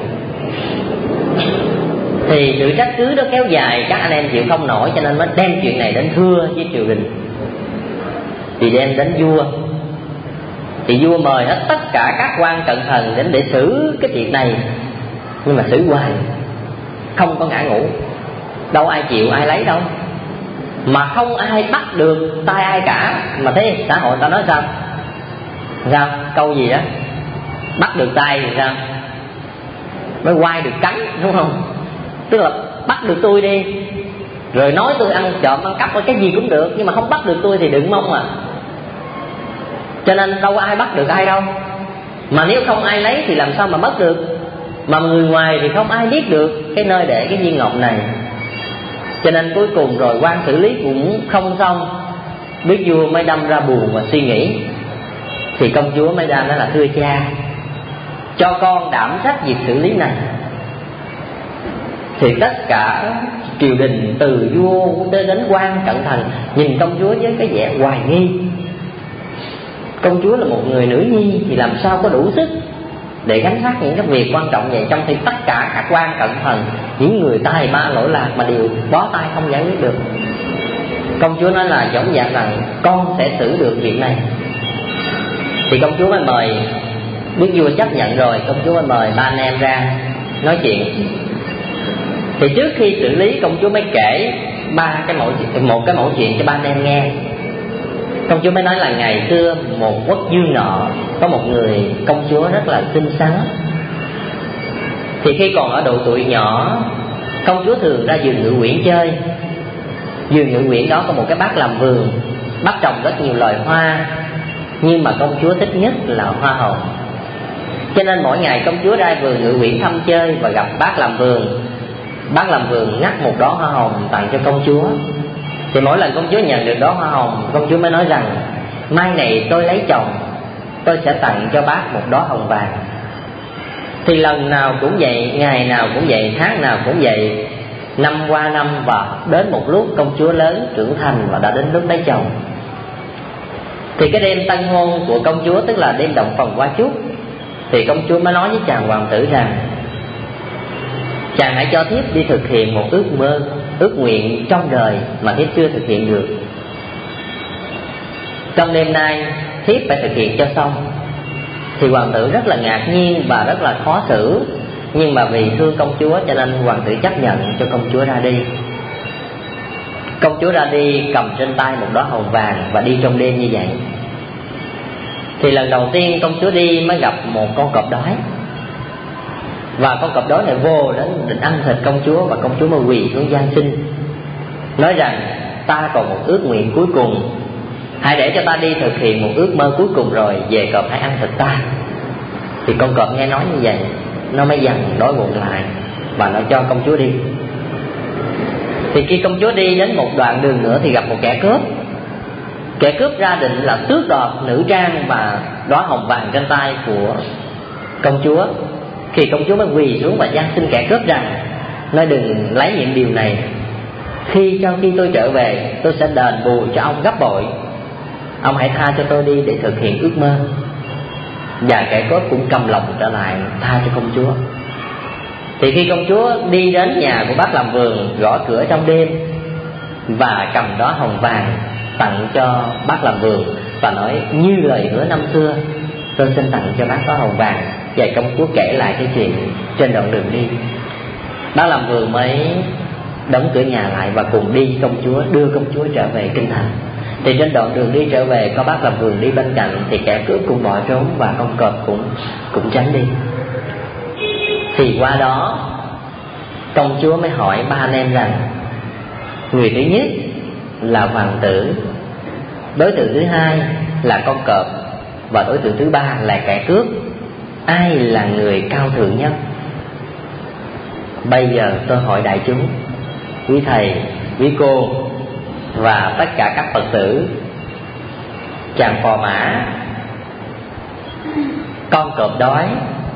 Thì sự trách cứ đó kéo dài, các anh em chịu không nổi, cho nên mới đem chuyện này đến thưa với triều đình. Thì đem đến vua, thì vua mời hết tất cả các quan cận thần đến để xử cái chuyện này. Nhưng mà xử hoài không có ngã ngũ, đâu ai chịu ai lấy đâu, mà không ai bắt được tay ai cả. Mà thế xã hội ta nói sao? Sao? Câu gì đó, bắt được tay thì sao? Mới quay được cánh, đúng không? Tức là bắt được tôi đi, rồi nói tôi ăn trộm ăn cắp cái gì cũng được, nhưng mà không bắt được tôi thì đừng mong à. Cho nên đâu có ai bắt được ai đâu. Mà nếu không ai lấy thì làm sao mà mất được? Mà người ngoài thì không ai biết được cái nơi để cái viên ngọc này. Cho nên cuối cùng rồi quan xử lý cũng không xong, đức vua mới đâm ra buồn và suy nghĩ. Thì công chúa mới ra nói là thưa cha, cho con đảm trách việc xử lý này. Thì tất cả triều đình từ vua đến quan cận thần nhìn công chúa với cái vẻ hoài nghi. Công chúa là một người nữ nhi thì làm sao có đủ sức để gánh vác những cái việc quan trọng vậy, trong khi tất cả các quan cận thần, những người tài ba lỗi lạc mà đều bó tay không giải quyết được. Công chúa nói là dõng dạc rằng con sẽ xử được việc này. Thì công chúa mới mời, đức vua chấp nhận rồi, công chúa mới mời ba anh em ra nói chuyện. Thì trước khi xử lý, công chúa mới kể một cái mẫu chuyện cho ba anh em nghe. Công chúa mới nói là ngày xưa một quốc vương nọ có một người công chúa rất là xinh xắn. Thì khi còn ở độ tuổi nhỏ, công chúa thường ra vườn ngự uyển chơi. Vườn ngự uyển đó có một cái bát làm vườn, bắt trồng rất nhiều loài hoa, nhưng mà công chúa thích nhất là hoa hồng. Cho nên mỗi ngày công chúa ra vườn ngự uyển thăm chơi và gặp bác làm vườn. Bác làm vườn ngắt một đóa hoa hồng tặng cho công chúa. Thì mỗi lần công chúa nhận được đóa hoa hồng, công chúa mới nói rằng mai này tôi lấy chồng, tôi sẽ tặng cho bác một đóa hồng vàng. Thì lần nào cũng vậy, ngày nào cũng vậy, tháng nào cũng vậy, năm qua năm, và đến một lúc công chúa lớn trưởng thành và đã đến lúc lấy chồng. Thì cái đêm tân hôn của công chúa, tức là đêm động phòng hoa chúc, thì công chúa mới nói với chàng hoàng tử rằng chàng hãy cho thiếp đi thực hiện một ước mơ, ước nguyện trong đời mà thiếp chưa thực hiện được. Trong đêm nay thiếp phải thực hiện cho xong. Thì hoàng tử rất là ngạc nhiên và rất là khó xử, nhưng mà vì thương công chúa cho nên hoàng tử chấp nhận cho công chúa ra đi. Công chúa ra đi cầm trên tay một đóa hồng vàng và đi trong đêm như vậy. Thì lần đầu tiên công chúa đi mới gặp một con cọp đói, và con cọp đói này vô đến định ăn thịt công chúa, và công chúa mới quỳ xuống van xin, nói rằng ta còn một ước nguyện cuối cùng, hãy để cho ta đi thực hiện một ước mơ cuối cùng rồi về cọp hãy ăn thịt ta. Thì con cọp nghe nói như vậy, nó mới dằn đói bụng lại và nó cho công chúa đi. Thì khi công chúa đi đến một đoạn đường nữa thì gặp một kẻ cướp. Kẻ cướp ra định là tước đoạt nữ trang và đóa hồng vàng trên tay của công chúa. Thì công chúa mới quỳ xuống và van xin kẻ cướp rằng nói đừng lấy những điều này, khi tôi trở về tôi sẽ đền bù cho ông gấp bội, ông hãy tha cho tôi đi để thực hiện ước mơ. Và kẻ cướp cũng cầm lòng trở lại tha cho công chúa. Thì khi công chúa đi đến nhà của bác làm vườn, gõ cửa trong đêm và cầm đóa hồng vàng tặng cho bác làm vườn và nói như lời hứa năm xưa, tôi xin tặng cho bác đóa hồng vàng. Và công chúa kể lại cái chuyện trên đoạn đường đi. Bác làm vườn mới đóng cửa nhà lại và cùng đi công chúa, đưa công chúa trở về kinh thành. Thì trên đoạn đường đi trở về có bác làm vườn đi bên cạnh, thì kẻ cướp cũng bỏ trốn và con cọp cũng tránh đi. Thì qua đó công chúa mới hỏi ba anh em rằng người thứ nhất là hoàng tử, đối tượng thứ hai là con cọp, và đối tượng thứ ba là kẻ cướp, ai là người cao thượng nhất? Bây giờ tôi hỏi đại chúng, quý thầy, quý cô và tất cả các Phật tử, chàng phò mã, con cọp đói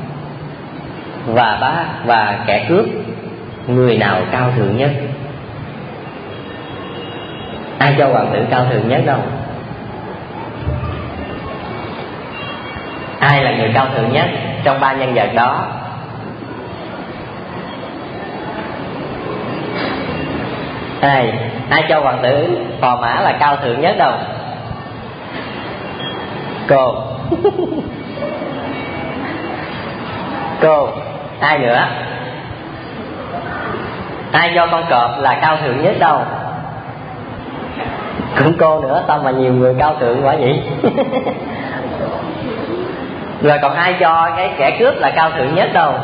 và bác và kẻ cướp, người nào cao thượng nhất? Ai cho hoàng tử cao thượng nhất đâu? Ai là người cao thượng nhất trong ba nhân vật đó? Ai cho hoàng tử phò mã là cao thượng nhất đâu? Cô. Cô. Ai nữa? Ai cho con cọp là cao thượng nhất đâu? Cũng cô nữa, sao mà nhiều người cao thượng quá vậy? Rồi còn ai cho cái kẻ cướp là cao thượng nhất đâu?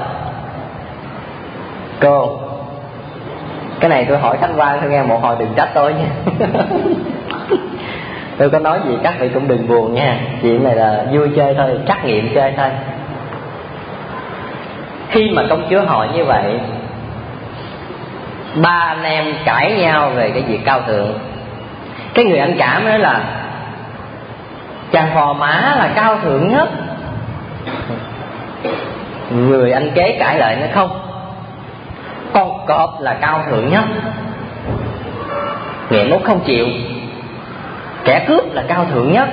Cô. Cái này tôi hỏi khách quan thôi nghe, một hồi đừng trách tôi nha. Tôi có nói gì các vị cũng đừng buồn nha, chuyện này là vui chơi thôi, trắc nghiệm chơi thôi. Khi mà công chúa hỏi như vậy, ba anh em cãi nhau về cái việc cao thượng. Cái người anh cả nói là chàng phò mã là cao thượng nhất. Người anh kế cãi lại nói không, con cọp là cao thượng nhất. Nghệ mốt không chịu, kẻ cướp là cao thượng nhất.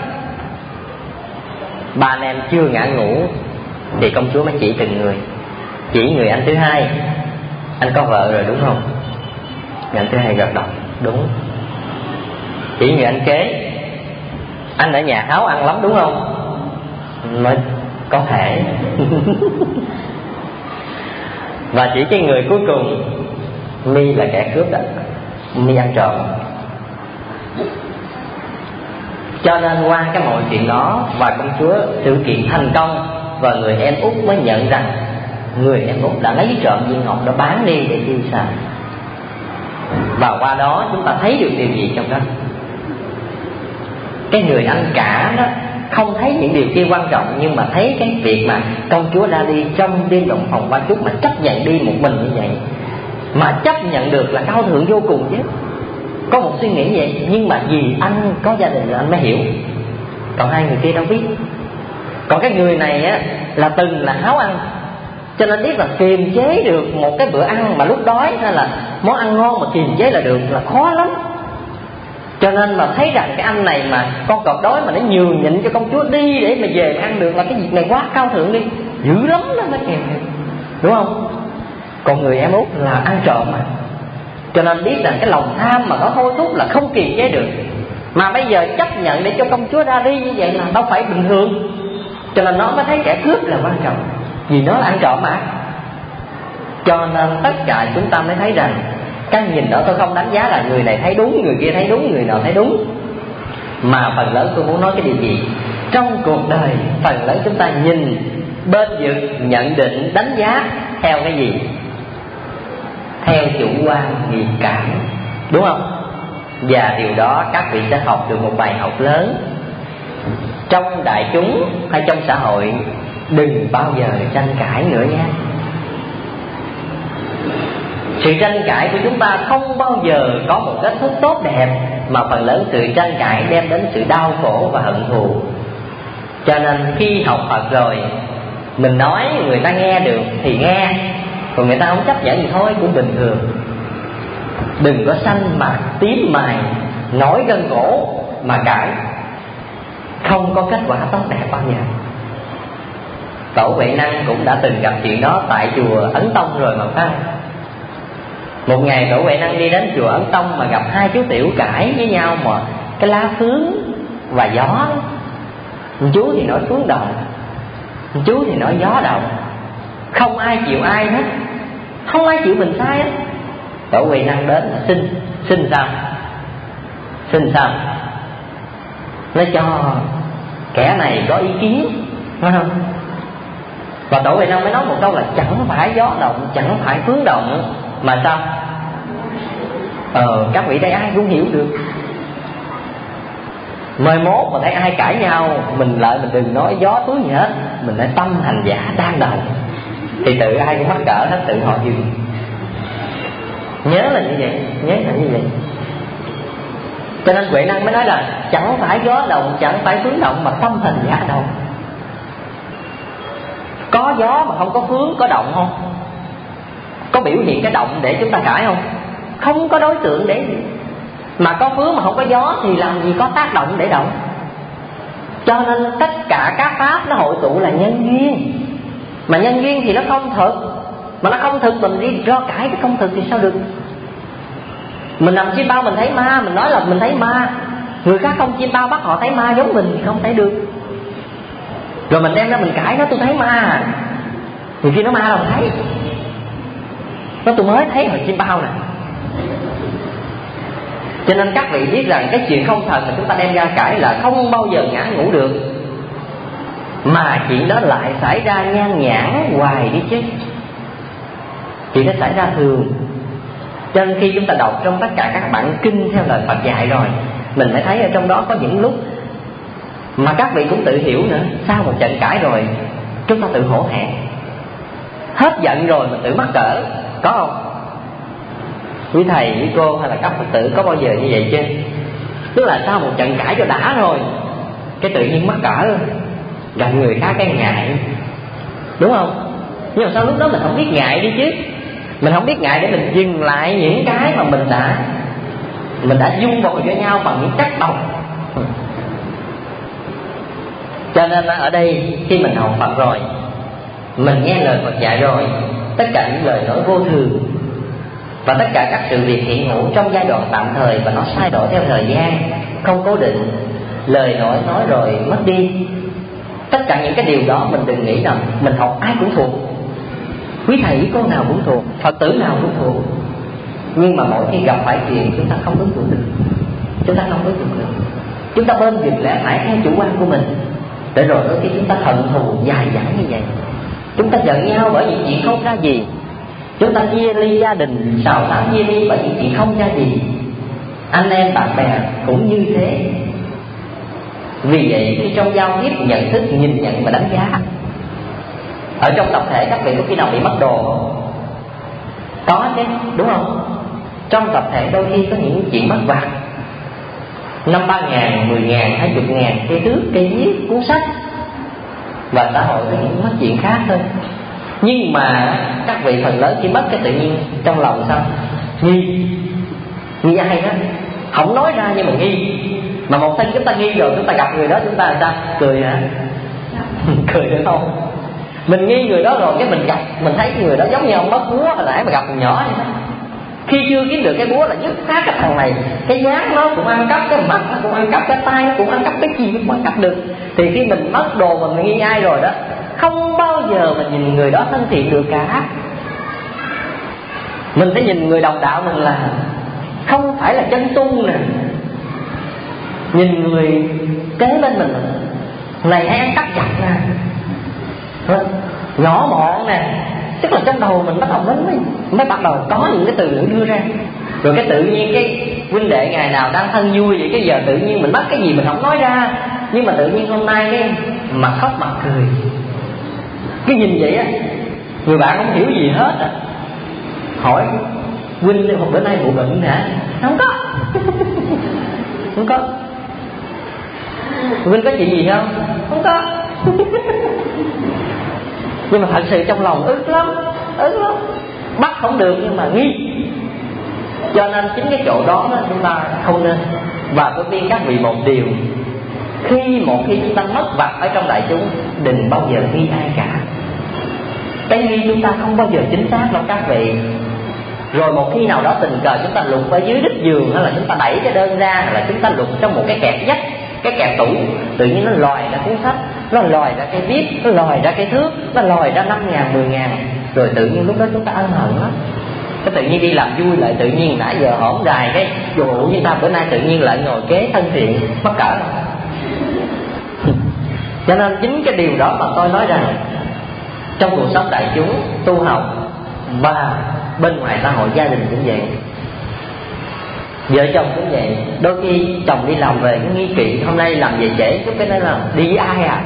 Ba anh em chưa ngã ngủ thì công chúa mới chỉ từng người. Chỉ người anh thứ hai, anh có vợ rồi đúng không? Người anh thứ hai gật đầu, đúng. Chỉ người anh kế, anh ở nhà háo ăn lắm đúng không? Mới có thể. Và chỉ cái người cuối cùng, Mi là kẻ cướp đó, Mi ăn trộm. Cho nên qua cái mọi chuyện đó và công chúa sự kiện thành công, và người em út mới nhận rằng người em út đã lấy trộm viên ngọc đó bán đi để tiêu xài. Và qua đó chúng ta thấy được điều gì trong đó? Cái người anh cả đó không thấy những điều kia quan trọng, nhưng mà thấy cái việc mà công chúa ra đi trong đêm động phòng hoa chúc mà chấp nhận đi một mình như vậy, mà chấp nhận được là cao thượng vô cùng chứ. có một suy nghĩ vậy, nhưng mà vì anh có gia đình anh mới hiểu, còn hai người kia đâu biết. Còn cái người này á là từng là háo ăn, cho nên biết là kiềm chế được một cái bữa ăn mà lúc đói hay là món ăn ngon mà kiềm chế là được là khó lắm. Cho nên mà thấy rằng cái anh này mà con cọp đói mà nó nhường nhịn cho công chúa đi để mà về mà ăn được là cái việc này quá cao thượng đi, dữ lắm đó mới kìa, đúng không? Còn người em út là ăn trộm mà, cho nên biết rằng cái lòng tham mà nó thôi thúc là không kiềm chế được. Mà bây giờ chấp nhận để cho công chúa ra đi như vậy là đâu phải bình thường, cho nên nó mới thấy kẻ cướp là quan trọng, vì nó là ăn trộm mà. Cho nên tất cả chúng ta mới thấy rằng cái nhìn đó tôi không đánh giá là người này thấy đúng, người kia thấy đúng, người nào thấy đúng, mà phần lớn tôi muốn nói cái điều gì trong cuộc đời, phần lớn chúng ta nhìn bên vực, nhận định, đánh giá theo cái gì? Theo chủ quan, nghiệp cảm, đúng không? Và điều đó các vị sẽ học được một bài học lớn. Trong đại chúng hay trong xã hội đừng bao giờ tranh cãi nữa nha. Sự tranh cãi của chúng ta không bao giờ có một kết thúc tốt đẹp, mà phần lớn sự tranh cãi đem đến sự đau khổ và hận thù. Cho nên khi học Phật rồi, mình nói người ta nghe được thì nghe, còn người ta không chấp nhận thì thôi cũng bình thường. Đừng có xanh mặt tím mày nổi gân cổ mà cãi, không có kết quả tốt đẹp bao giờ. Tổ Huệ Năng cũng đã từng gặp chuyện đó tại chùa Ấn Tông rồi mà phải. Một ngày Tổ Huệ Năng đi đến chùa Ấn Tông mà gặp hai chú tiểu cãi với nhau mà cái lá phướng và gió. Chú thì nói phướng động, chú thì nói gió động, không ai chịu ai hết, không ai chịu mình sai hết. Tổ Huệ Năng đến là xin sao nó cho kẻ này có ý kiến, phải không? Và Tổ Huệ Năng mới nói một câu là chẳng phải gió động, chẳng phải phướng động, mà sao? Các vị đây ai cũng hiểu được. Mai mốt mà thấy ai cãi nhau, mình lại mình đừng nói gió phướng gì hết, mình nói tâm hành giả đang động, thì tự ai cũng mắc cỡ hết, tự họ dừng. Nhớ là như vậy, nhớ là như vậy. Cho nên Huệ Năng mới nói là chẳng phải gió động, chẳng phải phướng động, mà tâm hành giả động. Có gió mà không có phướng, có động không? Có biểu hiện cái động để chúng ta cãi không? Không có đối tượng để gì. Mà có phướng mà không có gió thì làm gì có tác động để động. Cho nên tất cả các pháp nó hội tụ là nhân duyên. Mà nhân duyên thì nó không thực. Mà nó không thực mình đi do cãi cái không thực thì sao được? Mình nằm chim bao mình thấy ma, mình nói là mình thấy ma, người khác không chim bao bắt họ thấy ma giống mình thì không thể được. Rồi mình đem ra mình cãi nó, tôi thấy ma, người kia nó ma đâu thấy, nó tôi mới thấy hồi chim bao nè. Cho nên các vị biết rằng cái chuyện không thật mà chúng ta đem ra cãi là không bao giờ ngã ngũ được. Mà chuyện đó lại xảy ra nhan nhản hoài đi chứ. Chuyện đó xảy ra thường. Cho nên khi chúng ta đọc trong tất cả các bản kinh theo lời Phật dạy rồi, mình mới thấy ở trong đó có những lúc mà các vị cũng tự hiểu nữa. Sau một trận cãi rồi chúng ta tự hổ thẹn, hết giận rồi mình tự mắc cỡ, có không? Quý thầy, quý cô hay là các Phật tử có bao giờ như vậy chưa? Tức là sau một trận cãi cho đã rồi, cái tự nhiên mắc cỡ, gặp người khác cái ngại, đúng không? Nhưng mà sao lúc đó mình không biết ngại đi chứ. Mình không biết ngại để mình dừng lại những cái mà mình đã dung bồi cho nhau bằng những cách độc. Cho nên ở đây khi mình học Phật rồi, mình nghe lời Phật dạy rồi, tất cả những lời nói vô thường và tất cả các sự việc hiện hữu trong giai đoạn tạm thời và nó thay đổi theo thời gian, không cố định. Lời nói rồi mất đi. Tất cả những cái điều đó mình đừng nghĩ rằng mình học ai cũng thuộc, quý thầy quý cô nào cũng thuộc, Phật tử nào cũng thuộc. Nhưng mà mỗi khi gặp phải chuyện chúng ta không ứng dụng được, chúng ta không ứng dụng được. Chúng ta bên việc lẽ phải theo chủ quan của mình, để rồi đôi khi chúng ta hận thù dài dẳng như vậy. Chúng ta giận nhau bởi những chuyện không ra gì. Chúng ta chia ly gia đình, xào xáo chia ly bởi những chuyện không ra gì. Anh em bạn bè cũng như thế. Vì vậy khi trong giao tiếp nhận thức, nhìn nhận và đánh giá, ở trong tập thể các vị có khi nào bị mất đồ không? Có chứ, đúng không? Trong tập thể đôi khi có những chuyện mất vặt, 5-3 ngàn, 10 ngàn, 20 ngàn, cây thước, cây viết, cuốn sách, và xã hội có những mất chuyện khác thôi. Nhưng mà các vị phần lớn khi mất cái tự nhiên trong lòng sao? Nghi ai đó, không nói ra nhưng mà nghi. Mà một khi chúng ta nghi rồi, chúng ta gặp người đó chúng ta làm sao? Cười hả? Cười được không? Mình nghi người đó rồi, cái mình gặp, mình thấy người đó giống như ông mất búa hồi nãy mà gặp thằng nhỏ vậy đó. Khi chưa kiếm được cái búa là dứt khoát cái thằng này, cái dáng nó cũng ăn cắp, cái mặt nó cũng ăn cắp, cái tay nó cũng ăn cắp, cái gì nó cũng ăn cắp được. Thì khi mình mất đồ mình nghi ai rồi đó, không bao giờ mình nhìn người đó thân thiện được cả. Mình phải nhìn người đồng đạo mình là không phải là chân tu nè, nhìn người kế bên mình này hay ăn cắp giặt nè, nhỏ mọn nè. Tức là trong đầu mình bắt đầu mới bắt đầu có những cái từ ngữ đưa ra. Rồi cái tự nhiên cái huynh đệ ngày nào đang thân vui vậy, cái giờ tự nhiên mình mất cái gì mình không nói ra, nhưng mà tự nhiên hôm nay cái mặt khóc mặt cười. Cái nhìn vậy á, người bạn không hiểu gì hết á, hỏi huynh một bữa nay bộ bệnh hả? Không có. Không có. Huynh có chuyện gì không? Không có. Nhưng mà thật sự trong lòng ức lắm, bắt không được nhưng mà nghi. Cho nên chính cái chỗ đó chúng ta không nên. Và tôi khuyên các vị một điều, khi chúng ta mất vặt ở trong đại chúng, đừng bao giờ nghi ai cả. Cái nghi chúng ta không bao giờ chính xác đâu các vị. Rồi một khi nào đó tình cờ chúng ta lục ở dưới đít giường, hay là chúng ta đẩy cái đơn ra, hay là chúng ta lục trong một cái kẹp vách, cái kẹp tủ, tự nhiên nó lòi ra cuốn sách, nó lòi ra cây viết, nó lòi ra cây thước, nó lòi ra 5 ngàn, 10 ngàn. Rồi tự nhiên lúc đó chúng ta ân hận lắm. Cái tự nhiên đi làm vui lại tự nhiên nãy giờ hổm đài cái dù như ta bữa nay tự nhiên lại ngồi kế thân thiện, mắc cỡ. Cho nên chính cái điều đó mà tôi nói rằng trong cuộc sống đại chúng, tu học và bên ngoài xã hội, gia đình cũng vậy, vợ chồng cũng vậy. Đôi khi chồng đi làm về cũng nghi kỵ, hôm nay làm về trễ, chút cái nói là đi với ai à?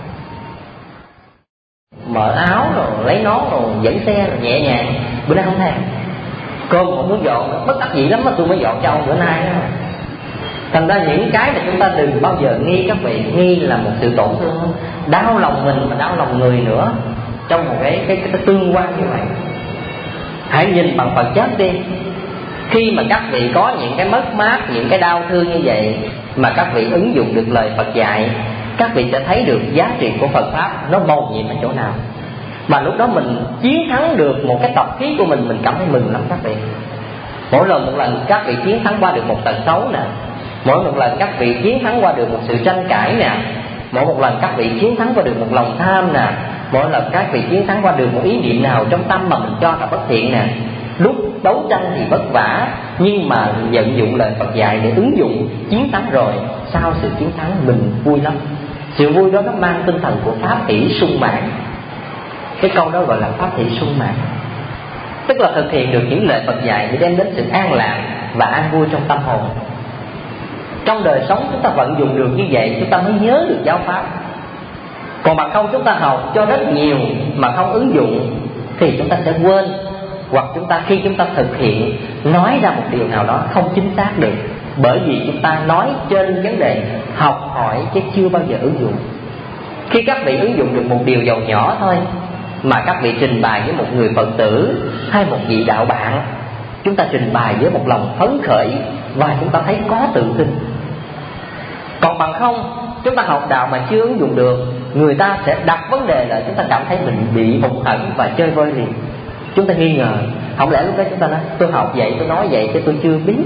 Mở áo rồi lấy nón rồi dẫn xe rồi nhẹ nhàng, bữa nay không thèm, cơm không muốn dọn, bất đắc dĩ lắm mà tôi mới dọn cho ông bữa nay đó. Thành ra những cái mà chúng ta đừng bao giờ nghi các vị, nghi là một sự tổn thương, đau lòng mình mà đau lòng người nữa trong một cái tương quan như vậy. Hãy nhìn bằng vật chất đi. Khi mà các vị có những cái mất mát, những cái đau thương như vậy mà các vị ứng dụng được lời Phật dạy, các vị sẽ thấy được giá trị của Phật Pháp nó mầu nhiệm ở chỗ nào. Mà lúc đó mình chiến thắng được một cái tập khí của mình cảm thấy mừng lắm các vị. Mỗi lần một lần các vị chiến thắng qua được một tật xấu nè, mỗi một lần các vị chiến thắng qua được một sự tranh cãi nè, mỗi một lần các vị chiến thắng qua được một lòng tham nè, mỗi lần các vị chiến thắng qua được một ý niệm nào trong tâm mà mình cho là bất thiện nè. Lúc đấu tranh thì vất vả, nhưng mà vận dụng lời Phật dạy để ứng dụng, chiến thắng rồi, sau sự chiến thắng mình vui lắm. Sự vui đó nó mang tinh thần của pháp hỷ sung mãn. Cái câu đó gọi là pháp hỷ sung mãn, tức là thực hiện được những lời Phật dạy để đem đến sự an lạc và an vui trong tâm hồn. Trong đời sống chúng ta vận dụng được như vậy, chúng ta mới nhớ được giáo pháp. Còn mà không chúng ta học cho rất nhiều mà không ứng dụng thì chúng ta sẽ quên. Hoặc khi chúng ta thực hiện, nói ra một điều nào đó không chính xác được, bởi vì chúng ta nói trên vấn đề học hỏi chứ chưa bao giờ ứng dụng. Khi các vị ứng dụng được một điều dầu nhỏ thôi mà các vị trình bày với một người Phật tử hay một vị đạo bạn, chúng ta trình bày với một lòng phấn khởi và chúng ta thấy có tự tin. Còn bằng không, chúng ta học đạo mà chưa ứng dụng được, người ta sẽ đặt vấn đề là chúng ta cảm thấy mình bị hụt hẫng và chơi vơi liền. Chúng ta nghi ngờ, không lẽ lúc đó chúng ta nói tôi học vậy, tôi nói vậy chứ tôi chưa biết.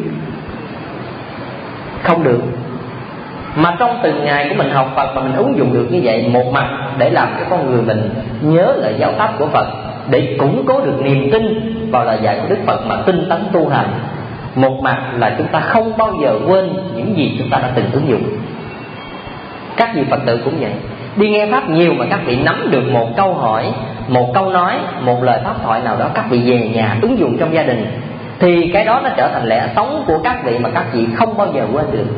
Không được. Mà trong từng ngày của mình học Phật mà mình ứng dụng được như vậy, một mặt để làm cho con người mình nhớ lời giáo pháp của Phật, để củng cố được niềm tin vào lời dạy của Đức Phật mà tinh tấn tu hành. Một mặt là chúng ta không bao giờ quên những gì chúng ta đã từng ứng dụng. Các vị Phật tử cũng vậy, đi nghe pháp nhiều mà các vị nắm được một câu hỏi, một câu nói, một lời pháp thoại nào đó, các vị về nhà ứng dụng trong gia đình, thì cái đó nó trở thành lẽ sống của các vị mà các vị không bao giờ quên được.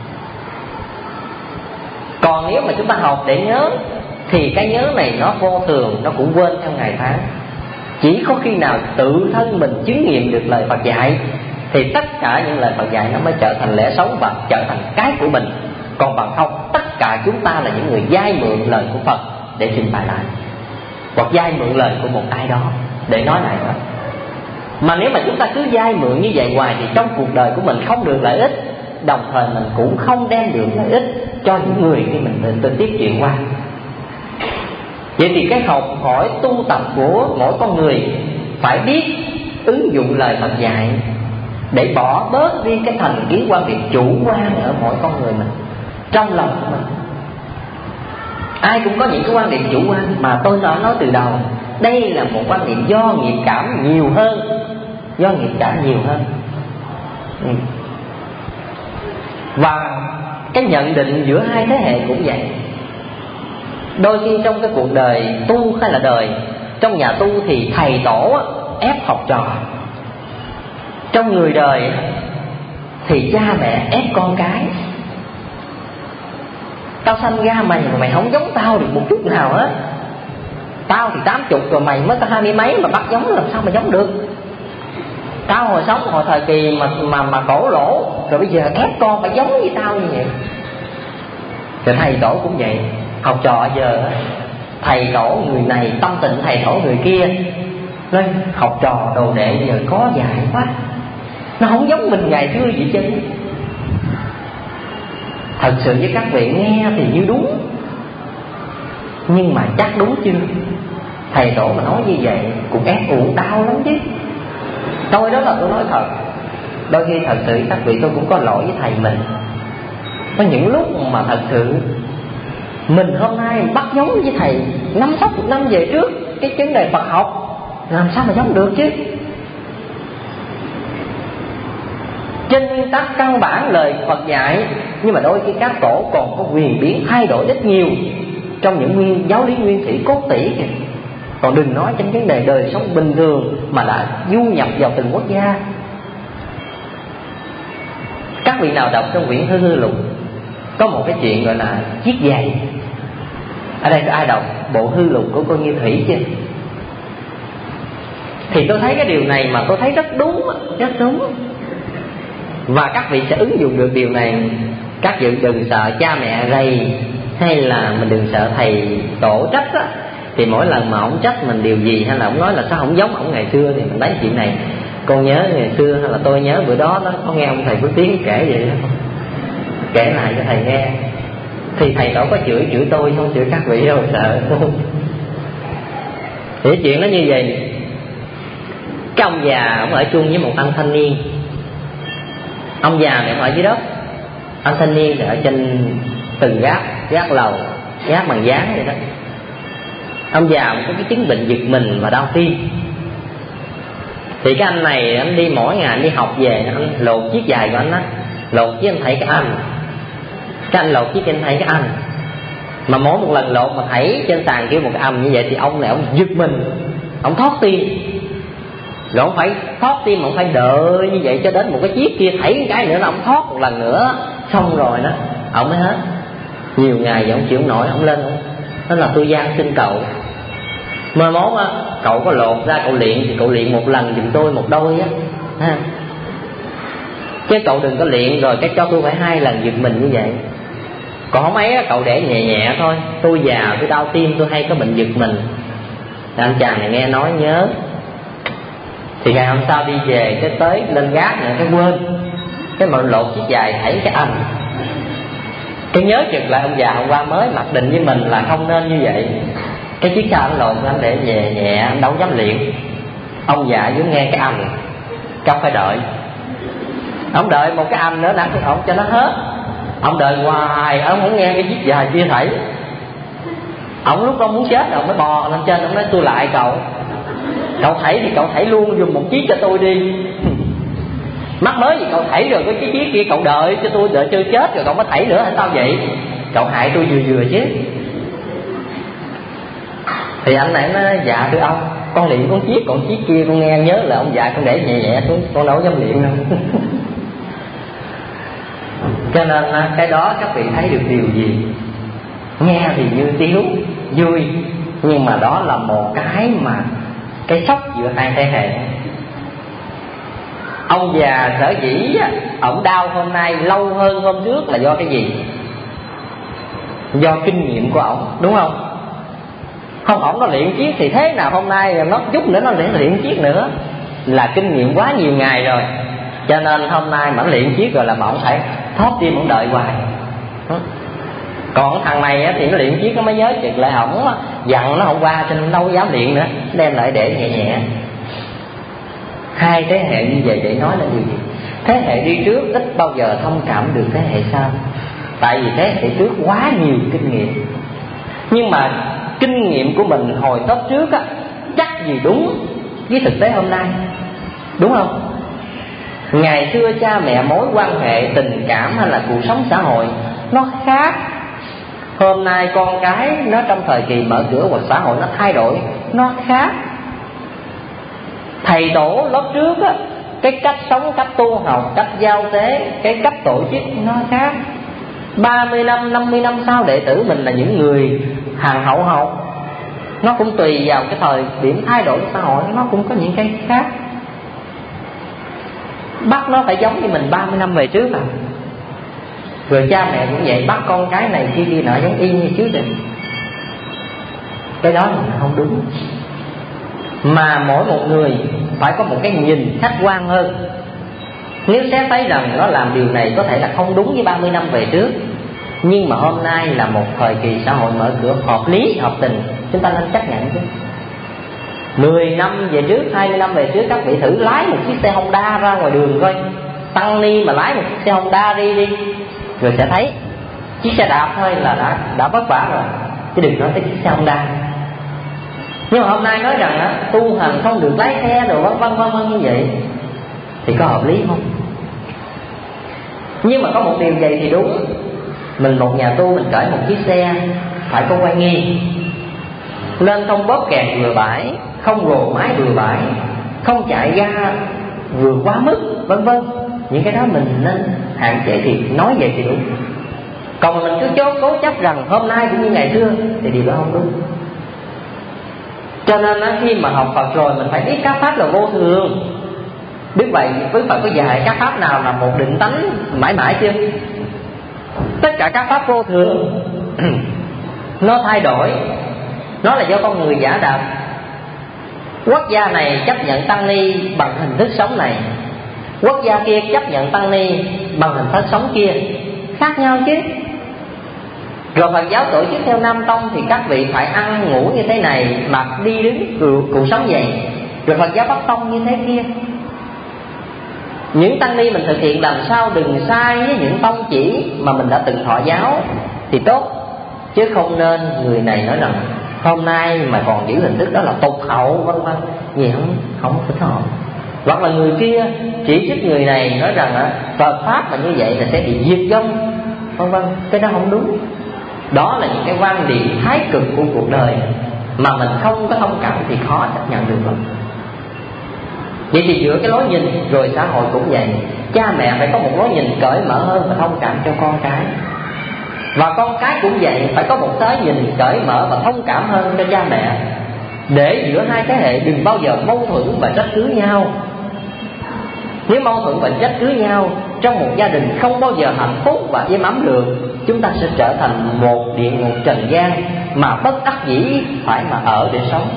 Còn nếu mà chúng ta học để nhớ thì cái nhớ này nó vô thường, nó cũng quên theo ngày tháng. Chỉ có khi nào tự thân mình chứng nghiệm được lời Phật dạy thì tất cả những lời Phật dạy nó mới trở thành lẽ sống và trở thành cái của mình. Còn bằng không, tất cả chúng ta là những người vay mượn lời của Phật để trình bày lại, hoặc vay mượn lời của một ai đó để nói lại thôi. Mà nếu mà chúng ta cứ vay mượn như vậy hoài thì trong cuộc đời của mình không được lợi ích, đồng thời mình cũng không đem được lợi ích cho những người khi mình tiếp chuyện qua. Vậy thì cái học hỏi tu tập của mỗi con người phải biết ứng dụng lời Phật dạy để bỏ bớt đi cái thành kiến quan điểm chủ quan ở mỗi con người mình, trong lòng của mình. Ai cũng có những cái quan điểm chủ quan, mà tôi nói từ đầu, đây là một quan điểm do nghiệp cảm nhiều hơn, do nghiệp cảm nhiều hơn. Và cái nhận định giữa hai thế hệ cũng vậy. Đôi khi trong cái cuộc đời tu hay là đời, trong nhà tu thì thầy tổ ép học trò, trong người đời thì cha mẹ ép con cái. Tao sanh ra mày mà mày không giống tao được một chút nào hết. Tao thì 80 rồi, mày mới có 20 mấy mà bắt giống làm sao mà giống được. Tao hồi sống hồi thời kỳ mà khổ lỗ, rồi bây giờ ép con phải giống như tao như vậy. Rồi thầy tổ cũng vậy. Học trò giờ thầy tổ người này tâm tịnh thầy tổ người kia, nói học trò đồ đệ giờ có dạy quá, nó không giống mình ngày xưa gì chứ. Thật sự với các vị nghe thì như đúng, nhưng mà chắc đúng chưa? Thầy tổ mà nói như vậy cũng ép uổng đau lắm chứ. Tôi đó là tôi nói thật, đôi khi thật sự các vị tôi cũng có lỗi với thầy mình. Có những lúc mà thật sự mình hôm nay bắt giống với thầy 50-60 năm về trước cái vấn đề Phật học, làm sao mà giống được chứ. Trên nguyên tắc căn bản lời Phật dạy, nhưng mà đôi khi các tổ còn có quyền biến thay đổi rất nhiều trong những giáo lý nguyên thủy cốt tỉ kìa. Còn đừng nói trên vấn đề đời sống bình thường mà đã du nhập vào từng quốc gia. Các vị nào đọc trong quyển Hư Lục có một cái chuyện gọi là chiếc giày. Ở đây có ai đọc bộ Hư Lục của cô Như Thủy chưa? Thì tôi thấy cái điều này mà tôi thấy rất đúng, rất đúng. Và các vị sẽ ứng dụng được điều này. Các vị đừng sợ cha mẹ rầy, hay là mình đừng sợ thầy tổ trách á. Thì mỗi lần mà ông trách mình điều gì, hay là ông nói là sao không giống ông ngày xưa, thì mình lấy chuyện này. Con nhớ ngày xưa, hay là tôi nhớ bữa đó có nghe ông thầy Phước Tiến kể vậy đó, kể lại cho thầy nghe. Thì thầy tổ có chửi tôi, không chửi các vị đâu, sợ. Thì chuyện nó như vậy. Cái ông già ông ở chung với một anh thanh niên. Ông già này ông ở dưới đất, anh thanh niên thì ở trên từng gác lầu, gác bằng dáng vậy đó. Ông già có cái chứng bệnh giật mình và đau tim. Thì cái anh này anh đi mỗi ngày anh đi học về, anh lột chiếc giày của anh á, lột với anh thầy cái anh. Cái anh lột chiếc anh thầy cái anh. Mà mỗi một lần lột mà thảy trên sàn kêu một cái âm như vậy thì ông này ông giật mình, ông thoát tim. Rồi ông phải thoát tim, ông phải đợi như vậy cho đến một cái chiếc kia thảy cái nữa là ông thoát một lần nữa, xong rồi đó ông mới hết. Nhiều ngày vậy ông chịu nổi, ông lên ông đó là tôi gian xin cậu, mai mốt á cậu có lột ra cậu luyện thì cậu luyện một lần giùm tôi một đôi á, chứ cậu đừng có luyện rồi cái cho tôi phải 2 lần giật mình như vậy. Còn không ấy cậu để nhẹ nhẹ thôi, tôi già tôi đau tim tôi hay có bệnh giật mình. Thì anh chàng này nghe nói nhớ. Thì ngày hôm sau đi về cái tới lên gác nữa cái quên, cái mà lột chiếc giày thấy cái anh, cái nhớ chừng lại ông già hôm qua mới mặc định với mình là không nên như vậy. Cái chiếc sao anh lột anh để nhẹ nhẹ, anh đâu dám luyện. Ông già cứ nghe cái anh chắc phải đợi. Ông đợi một cái anh nữa đã cái ông cho nó hết. Ông đợi hoài, ông không nghe cái chiếc giày kia thảy. Ông lúc đó muốn chết rồi mới bò lên trên, ông nói tôi lại cậu thảy thì cậu thảy luôn dùng một chiếc cho tôi đi. Mắc mới gì cậu thảy rồi cái chiếc kia cậu đợi cho tôi, đợi chơi chết rồi cậu mới thảy nữa hay sao vậy? Cậu hại tôi vừa chứ. Thì anh này nó dạ thưa ông, con luyện con chiếc, còn chiếc kia con nghe nhớ là ông dạ con để nhẹ nhẹ xuống, con đâu dám luyện đâu. Cho nên cái đó các vị thấy được điều gì? Nghe thì như tiếu vui, nhưng mà đó là một cái mà cái sốc giữa hai thế hệ. Ông già sở dĩ ổng đau hôm nay lâu hơn hôm trước là do cái gì? Do kinh nghiệm của ổng, đúng không? Không, ổng nó luyện chiết thì thế nào hôm nay nó chút nữa nó luyện chiết nữa, là kinh nghiệm quá nhiều ngày rồi. Cho nên hôm nay mà luyện chiết rồi là ổng phải thóp tim, ổng đợi hoài. Còn thằng này thì nó luyện chiết nó mới nhớ chuyện lại ổng dặn nó hôm qua cho nên đâu dám luyện nữa, đem lại để nhẹ nhẹ. Hai thế hệ như vậy để nói là điều gì? Thế hệ đi trước ít bao giờ thông cảm được thế hệ sau, tại vì thế hệ trước quá nhiều kinh nghiệm. Nhưng mà kinh nghiệm của mình hồi tốt trước á, chắc gì đúng với thực tế hôm nay, đúng không? Ngày xưa cha mẹ mối quan hệ tình cảm hay là cuộc sống xã hội nó khác. Hôm nay con cái nó trong thời kỳ mở cửa hoặc xã hội nó thay đổi, nó khác. Thầy tổ lớp trước á, cái cách sống, cách tu học, cách giao tế, cái cách tổ chức nó khác. 30 năm, 50 năm sau đệ tử mình là những người hàng hậu học. Nó cũng tùy vào cái thời điểm thay đổi của xã hội, nó cũng có những cái khác. Bắt nó phải giống như mình 30 năm về trước à. Rồi cha mẹ cũng vậy, bắt con cái này kia đi nọ giống y như trước rồi. Cái đó là không đúng. Mà mỗi một người phải có một cái nhìn khách quan hơn. Nếu xét thấy rằng nó làm điều này có thể là không đúng với 30 năm về trước, nhưng mà hôm nay là một thời kỳ xã hội mở cửa hợp lý, hợp tình, chúng ta nên chấp nhận chứ. 10 năm về trước, 20 năm về trước, các vị thử lái một chiếc xe Honda ra ngoài đường coi. Tăng ni mà lái một chiếc xe Honda đi rồi sẽ thấy chiếc xe đạp thôi là đã vất vả rồi, chứ đừng nói tới chiếc xe Honda. Nhưng mà hôm nay nói rằng tu hành không được lái xe rồi vân vân như vậy thì có hợp lý không? Nhưng mà có một điều vậy thì đúng. Mình một nhà tu, mình cởi một chiếc xe phải có quay nghi, nên không bóp kèn vừa bãi, không rồ máy vừa bãi, không chạy ga vừa quá mức, vân vân. Những cái đó mình nên hạn chế, thì nói vậy thì đúng. Còn mình cứ cố chấp rằng hôm nay cũng như ngày xưa thì điều đó không đúng. Cho nên khi mà học Phật rồi mình phải biết các pháp là vô thường. Biết vậy Đức Phật có dạy các pháp nào là một định tánh mãi mãi chưa? Tất cả các pháp vô thường. Nó thay đổi, nó là do con người giả đạp. Quốc gia này chấp nhận tăng ni bằng hình thức sống này, quốc gia kia chấp nhận tăng ni bằng hình thức sống kia, khác nhau chứ. Rồi Phật giáo tổ chức theo Nam Tông thì các vị phải ăn ngủ như thế này, mặc đi đứng cuộc sống vậy. Rồi Phật giáo Bắc Tông như thế kia. Những tăng ni mình thực hiện làm sao đừng sai với những tông chỉ mà mình đã từng thọ giáo thì tốt, chứ không nên người này nói rằng hôm nay mà còn giữ hình thức đó là tục hậu vân vân, gì không thích hợp. Hoặc là người kia chỉ trích người này nói rằng Phật pháp mà như vậy là sẽ bị diệt vong vân vân. Cái đó không đúng. Đó là những cái quan điểm thái cực của cuộc đời mà mình không có thông cảm thì khó chấp nhận được rồi. Vậy thì giữa cái lối nhìn rồi xã hội cũng vậy, cha mẹ phải có một lối nhìn cởi mở hơn và thông cảm cho con cái. Và con cái cũng vậy, phải có một cái nhìn cởi mở và thông cảm hơn cho cha mẹ, để giữa hai thế hệ đừng bao giờ mâu thuẫn và trách cứ nhau. Nếu mâu thuẫn và trách cứ nhau trong một gia đình không bao giờ hạnh phúc và êm ấm được. Chúng ta sẽ trở thành một địa ngục trần gian mà bất đắc dĩ phải mà ở để sống.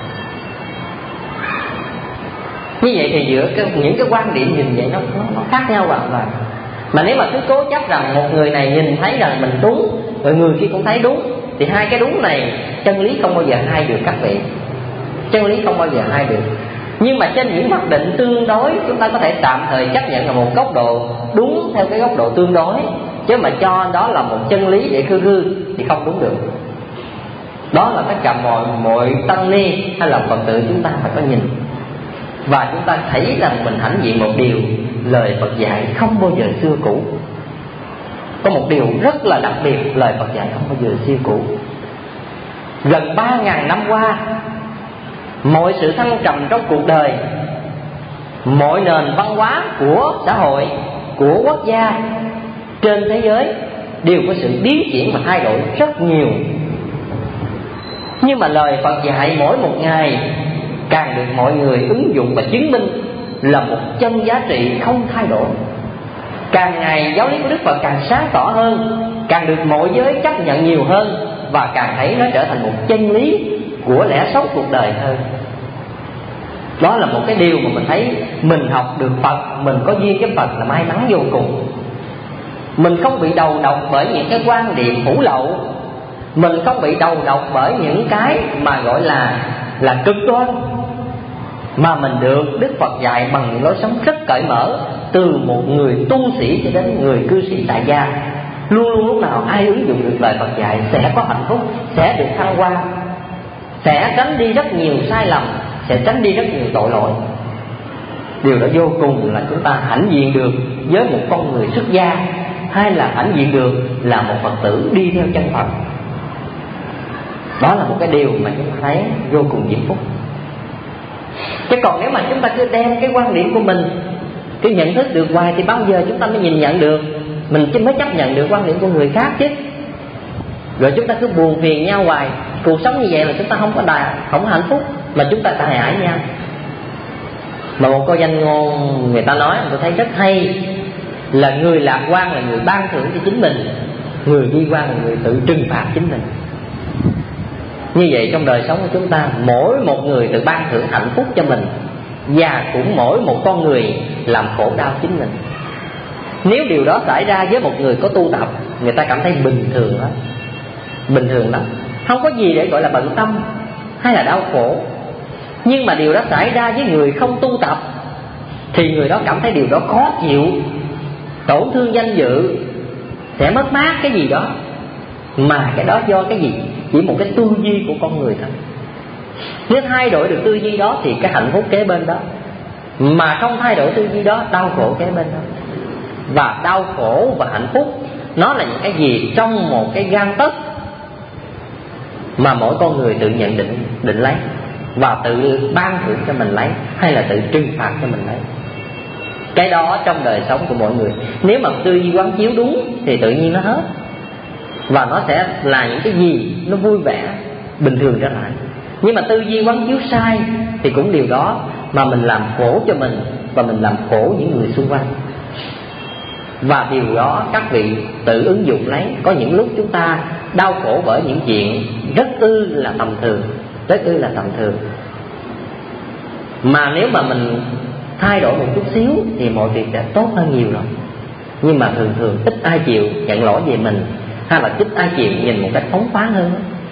Như vậy thì giữa những cái quan điểm nhìn vậy nó khác nhau hoàn toàn. Mà nếu mà cứ cố chấp rằng một người này nhìn thấy rằng mình đúng, rồi người kia cũng thấy đúng, thì hai cái đúng này chân lý không bao giờ hai được các vị. Chân lý không bao giờ hai được. Nhưng mà trên những mặc định tương đối, chúng ta có thể tạm thời chấp nhận là một góc độ đúng theo cái góc độ tương đối, chứ mà cho đó là một chân lý để khư thì không đúng được. Đó là tất cả mọi tăng ni hay là Phật tử chúng ta phải có nhìn. Và chúng ta thấy rằng mình hãnh diện một điều, lời Phật dạy không bao giờ xưa cũ. Có một điều rất là đặc biệt, lời Phật dạy không bao giờ xưa cũ. Gần 3.000 năm qua, mọi sự thăng trầm trong cuộc đời, mọi nền văn hóa của xã hội, của quốc gia trên thế giới đều có sự biến chuyển và thay đổi rất nhiều. Nhưng mà lời Phật dạy mỗi một ngày càng được mọi người ứng dụng và chứng minh là một chân giá trị không thay đổi. Càng ngày giáo lý của Đức Phật càng sáng tỏ hơn, càng được mọi giới chấp nhận nhiều hơn, và càng thấy nó trở thành một chân lý của lẽ sống cuộc đời hơn. Đó là một cái điều mà mình thấy mình học được Phật, mình có duyên với Phật là may mắn vô cùng. Mình không bị đầu độc bởi những cái quan điểm hủ lậu, mình không bị đầu độc bởi những cái mà gọi là cực đoan, mà mình được Đức Phật dạy bằng những lối sống rất cởi mở. Từ một người tu sĩ cho đến người cư sĩ tại gia, luôn luôn lúc nào ai ứng dụng được lời Phật dạy sẽ có hạnh phúc, sẽ được thăng hoa, sẽ tránh đi rất nhiều sai lầm, sẽ tránh đi rất nhiều tội lỗi. Điều đó vô cùng là chúng ta hãnh diện được với một con người xuất gia, hay là hãnh diện được là một Phật tử đi theo chân Phật. Đó là một cái điều mà chúng ta thấy vô cùng diễm phúc. Chứ còn nếu mà chúng ta cứ đem cái quan điểm của mình, cứ nhận thức được hoài, thì bao giờ chúng ta mới nhìn nhận được, mình mới chấp nhận được quan điểm của người khác chứ. Rồi chúng ta cứ buồn phiền nhau hoài. Cuộc sống như vậy là chúng ta không có hạnh phúc, mà chúng ta tài ải nhau. Mà một câu danh ngôn người ta nói tôi thấy rất hay, là người lạc quan là người ban thưởng cho chính mình, người bi quan là người tự trừng phạt chính mình. Như vậy trong đời sống của chúng ta, mỗi một người tự ban thưởng hạnh phúc cho mình, và cũng mỗi một con người làm khổ đau chính mình. Nếu điều đó xảy ra với một người có tu tập, người ta cảm thấy bình thường lắm, bình thường lắm, không có gì để gọi là bận tâm hay là đau khổ. Nhưng mà điều đó xảy ra với người không tu tập, thì người đó cảm thấy điều đó khó chịu, tổn thương danh dự, sẽ mất mát cái gì đó. Mà cái đó do cái gì? Chỉ một cái tư duy của con người thôi. Nếu thay đổi được tư duy đó thì cái hạnh phúc kế bên đó. Mà không thay đổi tư duy đó, đau khổ kế bên đó. Và đau khổ và hạnh phúc, nó là những cái gì trong một cái gang tấc mà mỗi con người tự nhận định lấy, và tự ban thưởng cho mình lấy, hay là tự trừng phạt cho mình lấy. Cái đó trong đời sống của mọi người, nếu mà tư duy quán chiếu đúng thì tự nhiên nó hết, và nó sẽ là những cái gì nó vui vẻ, bình thường trở lại. Nhưng mà tư duy quán chiếu sai thì cũng điều đó mà mình làm khổ cho mình, và mình làm khổ những người xung quanh. Và điều đó các vị tự ứng dụng lấy. Có những lúc chúng ta đau khổ bởi những chuyện rất là tầm thường, rất là tầm thường, mà nếu mà mình thay đổi một chút xíu thì mọi việc sẽ tốt hơn nhiều rồi. Nhưng mà thường ít ai chịu nhận lỗi về mình, hay là ít ai chịu nhìn một cách phóng khoáng hơn,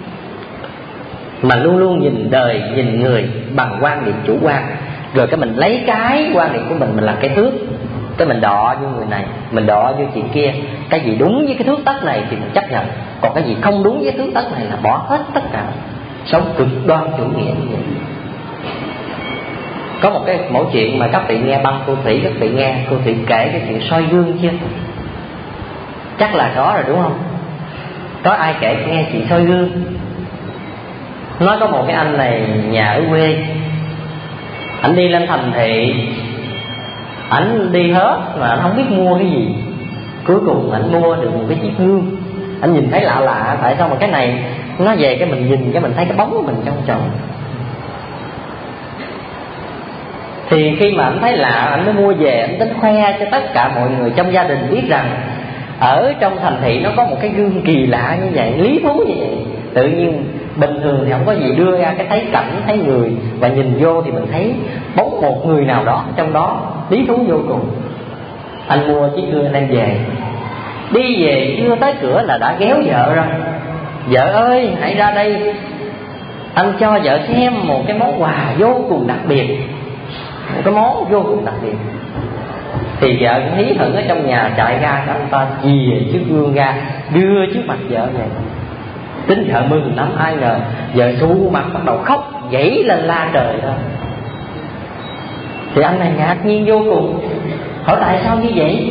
mà luôn luôn nhìn đời, nhìn người bằng quan điểm chủ quan. Rồi cái mình lấy cái quan điểm của mình làm cái thước, cái mình đọ với người này, mình đọ với chị kia. Cái gì đúng với cái thước tấc này thì mình chấp nhận, còn cái gì không đúng với thước tấc này là bỏ hết tất cả. Sống cực đoan chủ nghĩa như vậy. Có một cái mẫu chuyện mà các vị nghe băng cô Thủy, các vị nghe cô Thủy kể cái chuyện soi gương chưa? Chắc là có rồi đúng không? Có ai kể nghe chuyện soi gương? Nói có một cái anh này nhà ở quê, ảnh đi lên thành thị, ảnh đi hết mà ảnh không biết mua cái gì. Cuối cùng ảnh mua được một cái chiếc gương. Ảnh nhìn thấy lạ lạ, tại sao mà cái này nó về cái mình nhìn cái mình thấy cái bóng của mình trong chồng. Thì khi mà ảnh thấy lạ, ảnh mới mua về, ảnh tính khoe cho tất cả mọi người trong gia đình biết rằng ở trong thành thị nó có một cái gương kỳ lạ như vậy, lý thú như vậy. Tự nhiên bình thường thì không có gì, đưa ra cái thấy cảnh, thấy người, và nhìn vô thì mình thấy bóng một người nào đó trong đó, lý thú vô cùng. Anh mua chiếc gương đem về, đi về chưa tới cửa là đã kéo vợ rồi. Vợ ơi hãy ra đây, anh cho vợ xem một cái món quà vô cùng đặc biệt, một cái món vô cùng đặc biệt. Thì vợ cũng hí hửng ở trong nhà chạy ra, anh ta chìa chiếc gương ra đưa trước mặt vợ vậy. Tính vợ mừng lắm, ai ngờ vợ xu mặt bắt đầu khóc dãy lên la trời thôi. Thì anh này ngạc nhiên vô cùng, hỏi tại sao như vậy.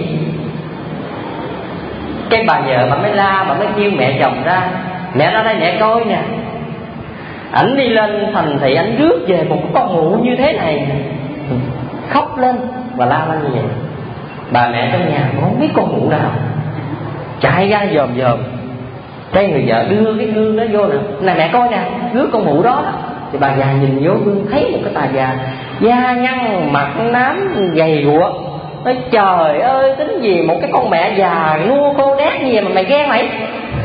Cái bà vợ bà mới la, bà mới kêu mẹ chồng ra, mẹ ra đây mẹ coi nè, ảnh đi lên thành thị ảnh rước về một con mụ như thế này. Khóc lên và la lên như vậy. Bà mẹ trong nhà không biết con mụ nào, chạy ra dòm. Cái người vợ đưa cái gương đó vô nè, này mẹ coi nè, rước con mụ đó. Thì bà già nhìn vô gương thấy một cái bà già da nhăn mặt nám gầy guộc. Nói trời ơi, tính gì một cái con mẹ già nua khô đét như vậy mà mày ghen mày.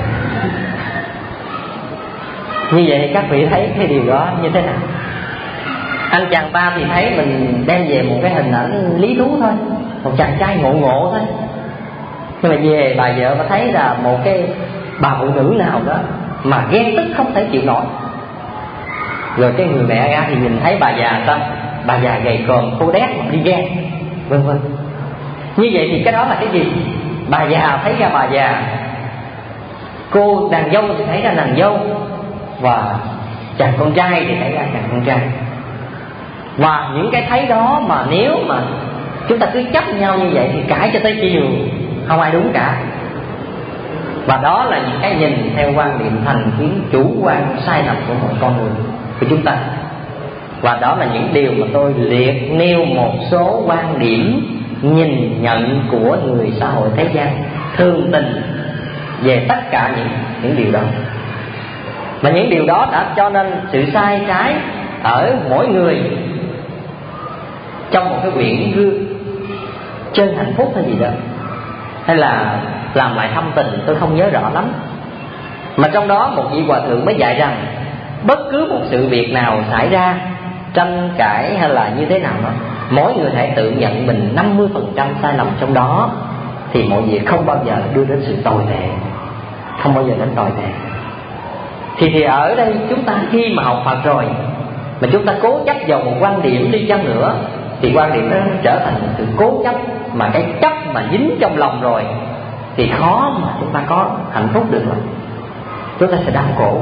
Như vậy các vị thấy cái điều đó như thế nào? Anh chàng ta thì thấy mình đem về một cái hình ảnh lý thú thôi, một chàng trai ngộ ngộ thôi. Nhưng mà về bà vợ mà thấy là một cái bà phụ nữ nào đó mà ghen tức không thể chịu nổi. Rồi cái người mẹ ra thì nhìn thấy bà già sao? Bà già gầy còm khô đét mà đi ghen, vân vân. Như vậy thì cái đó là cái gì? Bà già thấy ra bà già, cô nàng dâu thì thấy ra nàng dâu, và chàng con trai thì thấy ra chàng con trai. Và những cái thấy đó mà nếu mà chúng ta cứ chấp nhau như vậy thì cãi cho tới chiều không ai đúng cả. Và đó là những cái nhìn theo quan điểm thành kiến chủ quan sai lầm của một con người, của chúng ta. Và đó là những điều mà tôi liệt nêu một số quan điểm nhìn nhận của người xã hội thế gian thường tình về tất cả những điều đó. Mà những điều đó đã cho nên sự sai trái ở mỗi người trong một cái quyển gương trên hạnh phúc hay gì đó, hay là làm lại thâm tình, tôi không nhớ rõ lắm. Mà trong đó một vị hòa thượng mới dạy rằng bất cứ một sự việc nào xảy ra, tranh cãi hay là như thế nào đó, mỗi người hãy tự nhận mình 50% sai lầm trong đó, thì mọi việc không bao giờ đưa đến sự tồi tệ, không bao giờ đến tồi tệ. Thì ở đây chúng ta khi mà học Phật rồi mà chúng ta cố chấp vào một quan điểm đi chăng nữa, thì quan điểm đó trở thành một sự cố chấp, mà cái chấp mà dính trong lòng rồi thì khó mà chúng ta có hạnh phúc được rồi, chúng ta sẽ đau khổ.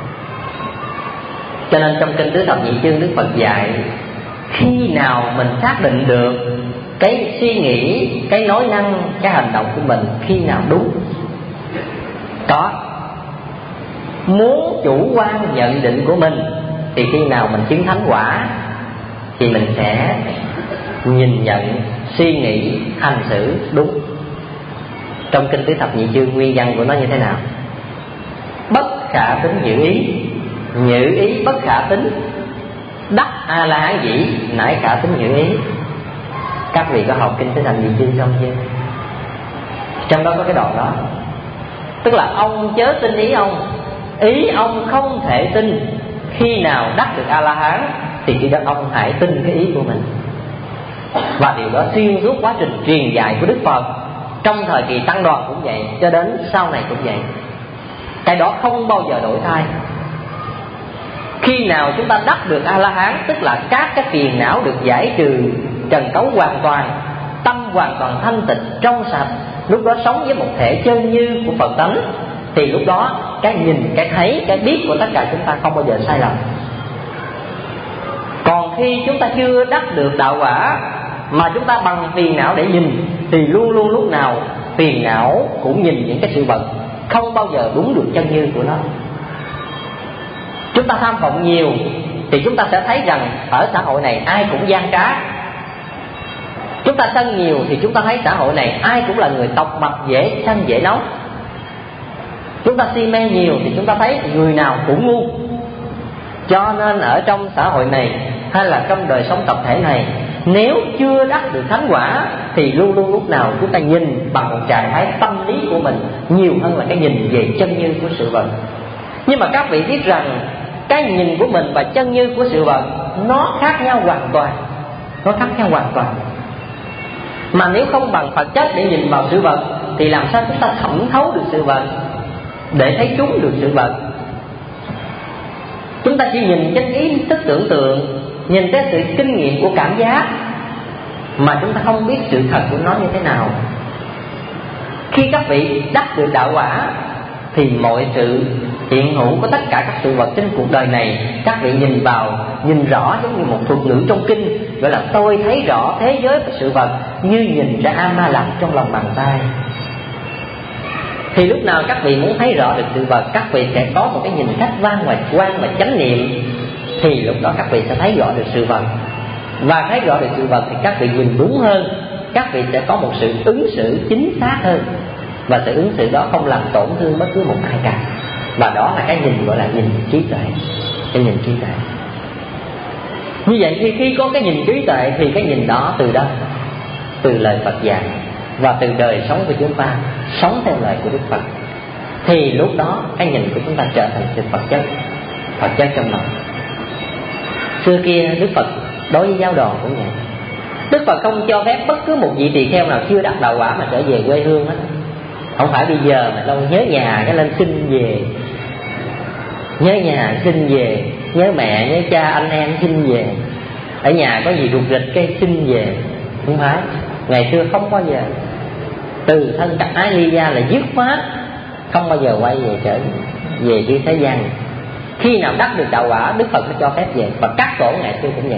Cho nên trong kinh Tứ Thập Nhị Chương, Đức Phật dạy khi nào mình xác định được cái suy nghĩ, cái nói năng, cái hành động của mình khi nào đúng. Có muốn chủ quan nhận định của mình thì khi nào mình chứng thánh quả thì mình sẽ nhìn nhận, suy nghĩ, hành xử đúng. Trong kinh Tứ Thập Nhị Chương nguyên văn của nó như thế nào? Bất khả tín nhữ ý, nhữ ý bất khả tín, đắc A La Hán dĩ nãi khả tín nhữ ý. Các vị có học kinh Tứ Thập Nhị Chương xong chưa? Trong đó có cái đoạn đó, tức là ông chớ tin ý ông, ý ông không thể tin. Khi nào đắc được A La Hán thì khi đó ông hãy tin cái ý của mình. Và điều đó xuyên suốt quá trình truyền dạy của Đức Phật, trong thời kỳ tăng đoàn cũng vậy, cho đến sau này cũng vậy. Cái đó không bao giờ đổi thay. Khi nào chúng ta đắc được A La Hán, tức là các cái phiền não được giải trừ, trần cấu hoàn toàn, tâm hoàn toàn thanh tịnh trong sạch, lúc đó sống với một thể chân như của Phật tánh, thì lúc đó cái nhìn, cái thấy, cái biết của tất cả chúng ta không bao giờ sai lầm. Còn khi chúng ta chưa đắc được đạo quả mà chúng ta bằng phiền não để nhìn, thì luôn luôn lúc nào phiền não cũng nhìn những cái sự vật, không bao giờ đúng được chân như của nó. Chúng ta tham vọng nhiều thì chúng ta sẽ thấy rằng ở xã hội này ai cũng gian trá. Chúng ta sân nhiều thì chúng ta thấy xã hội này ai cũng là người tọc mạch, dễ sân dễ nóng. Chúng ta si mê nhiều thì chúng ta thấy người nào cũng ngu. Cho nên ở trong xã hội này hay là trong đời sống tập thể này, nếu chưa đắc được thánh quả thì luôn luôn lúc nào chúng ta nhìn bằng một trạng thái tâm lý của mình nhiều hơn là cái nhìn về chân như của sự vật. Nhưng mà các vị biết rằng cái nhìn của mình và chân như của sự vật nó khác nhau hoàn toàn. Nó khác nhau hoàn toàn. Mà nếu không bằng Phật chất để nhìn vào sự vật thì làm sao chúng ta thẩm thấu được sự vật, để thấy trúng được sự vật? Chúng ta chỉ nhìn cái ý thức tưởng tượng, nhìn cái sự kinh nghiệm của cảm giác, mà chúng ta không biết sự thật của nó như thế nào. Khi các vị đắc được đạo quả thì mọi sự hiện hữu của tất cả các sự vật trên cuộc đời này, các vị nhìn vào, nhìn rõ, giống như một thuật ngữ trong kinh gọi là tôi thấy rõ thế giới của sự vật như nhìn ra A-ma-lặc trong lòng bàn tay. Thì lúc nào các vị muốn thấy rõ được sự vật, các vị sẽ có một cái nhìn khách quan và chánh niệm, thì lúc đó các vị sẽ thấy rõ được sự vật. Và thấy rõ được sự vật thì các vị nhìn đúng hơn, các vị sẽ có một sự ứng xử chính xác hơn, và sự ứng xử đó không làm tổn thương bất cứ một ai cả. Và đó là cái nhìn gọi là nhìn trí tuệ, cái nhìn trí tuệ. Như vậy khi có cái nhìn trí tuệ thì cái nhìn đó từ đâu? Từ lời Phật dạy và từ đời sống của chúng ta, sống theo lời của Đức Phật. Thì lúc đó cái nhìn của chúng ta trở thành sự Phật chất trong lòng. Xưa kia Đức Phật đối với giáo đoàn cũng vậy. Đức Phật không cho phép bất cứ một vị tỳ kheo nào chưa đắc đạo quả mà trở về quê hương hết. Không phải bây giờ mà đâu nhớ nhà cái lên xin về, nhớ nhà xin về, nhớ mẹ, nhớ cha, anh em xin về, ở nhà có gì rụt rịch cái xin về. Không phải, ngày xưa không bao giờ. Từ thân cắt ái ly gia là dứt khoát không bao giờ quay về trở về đi thế gian. Khi nào đắc được đạo quả, Đức Phật mới cho phép về. Và các tổ ngày xưa cũng vậy.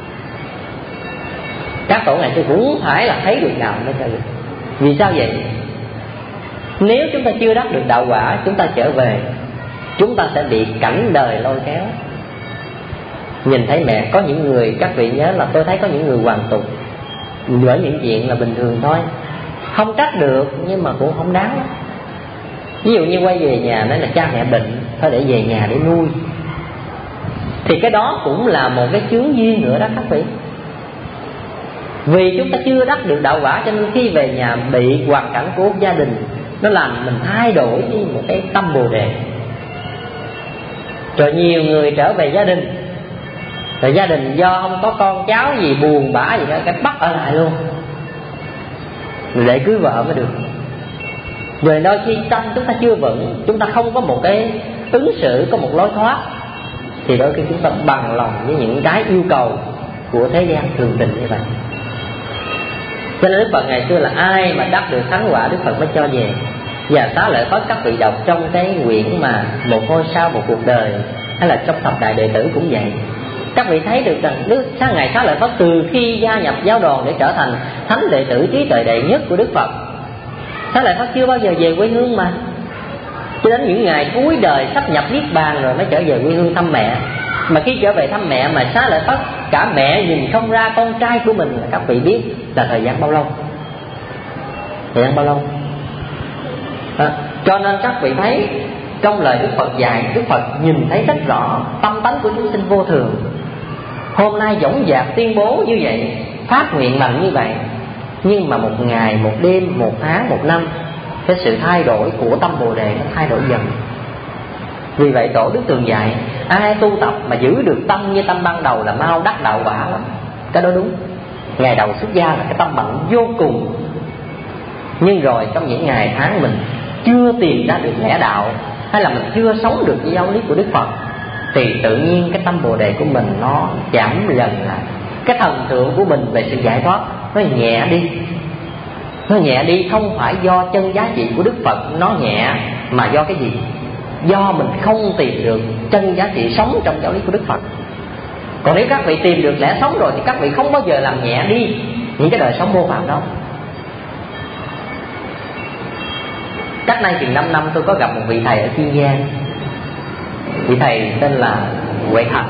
Các tổ ngày xưa cũng phải là thấy được đạo mới cho được. Vì sao vậy? Nếu chúng ta chưa đắc được đạo quả, chúng ta trở về, chúng ta sẽ bị cảnh đời lôi kéo. Nhìn thấy mẹ, có những người, các vị nhớ là tôi thấy có những người hoàn tục bởi những chuyện là bình thường thôi, không trách được nhưng mà cũng không đáng lắm. Ví dụ như quay về nhà nói là cha mẹ bệnh, thôi để về nhà để nuôi, thì cái đó cũng là một cái chướng duyên nữa đó các vị. Vì chúng ta chưa đắc được đạo quả, cho nên khi về nhà bị hoàn cảnh của gia đình nó làm mình thay đổi đi một cái tâm bồ đề. Rồi nhiều người trở về gia đình, rồi gia đình do không có con cháu gì, buồn bã gì đó, cái bắt ở lại luôn để cưới vợ mới được. Rồi đôi khi tâm chúng ta chưa vững, chúng ta không có một cái ứng xử, có một lối thoát, thì đôi khi chúng ta bằng lòng với những cái yêu cầu của thế gian thường tình như vậy. Cho nên Đức Phật ngày xưa là ai mà đắc được thánh quả, Đức Phật mới cho về. Và Xá Lợi Phất các vị đọc trong cái quyển mà Một Ngôi Sao Một Cuộc Đời, hay là trong Thập Đại Đệ Tử cũng vậy. Các vị thấy được rằng Ngài Xá Lợi Phất từ khi gia nhập giáo đoàn để trở thành thánh đệ tử trí tuệ đệ nhất của Đức Phật, Xá Lợi Phất chưa bao giờ về quê hương mà. Cho đến những ngày cuối đời sắp nhập niết bàn rồi mới trở về quê hương thăm mẹ. Mà khi trở về thăm mẹ mà Xá Lợi Phất cả mẹ nhìn không ra con trai của mình, là các vị biết là thời gian bao lâu? Thời gian bao lâu? Cho nên các vị thấy trong lời Đức Phật dạy, Đức Phật nhìn thấy rất rõ tâm tánh của chúng sinh vô thường. Hôm nay dõng dạc tuyên bố như vậy, phát nguyện mạnh như vậy, nhưng mà một ngày, một đêm, một tháng, một năm, cái sự thay đổi của tâm Bồ Đề nó thay đổi dần. Vì vậy Tổ Đức Tường dạy ai tu tập mà giữ được tâm như tâm ban đầu là mau đắc đạo quả lắm. Cái đó đúng. Ngày đầu xuất gia là cái tâm mạnh vô cùng, nhưng rồi trong những ngày tháng mình chưa tìm ra được lẽ đạo, hay là mình chưa sống được với giáo lý của Đức Phật, thì tự nhiên cái tâm Bồ Đề của mình nó giảm dần lại. Cái thần tượng của mình về sự giải thoát nó nhẹ đi. Nó nhẹ đi không phải do chân giá trị của Đức Phật nó nhẹ, mà do cái gì? Do mình không tìm được chân giá trị sống trong giáo lý của Đức Phật. Còn nếu các vị tìm được lẽ sống rồi thì các vị không bao giờ làm nhẹ đi những cái đời sống vô phạm đó. Cách nay chừng 5 năm tôi có gặp một vị thầy ở Kiên Giang. Vị thầy tên là Huệ Thành.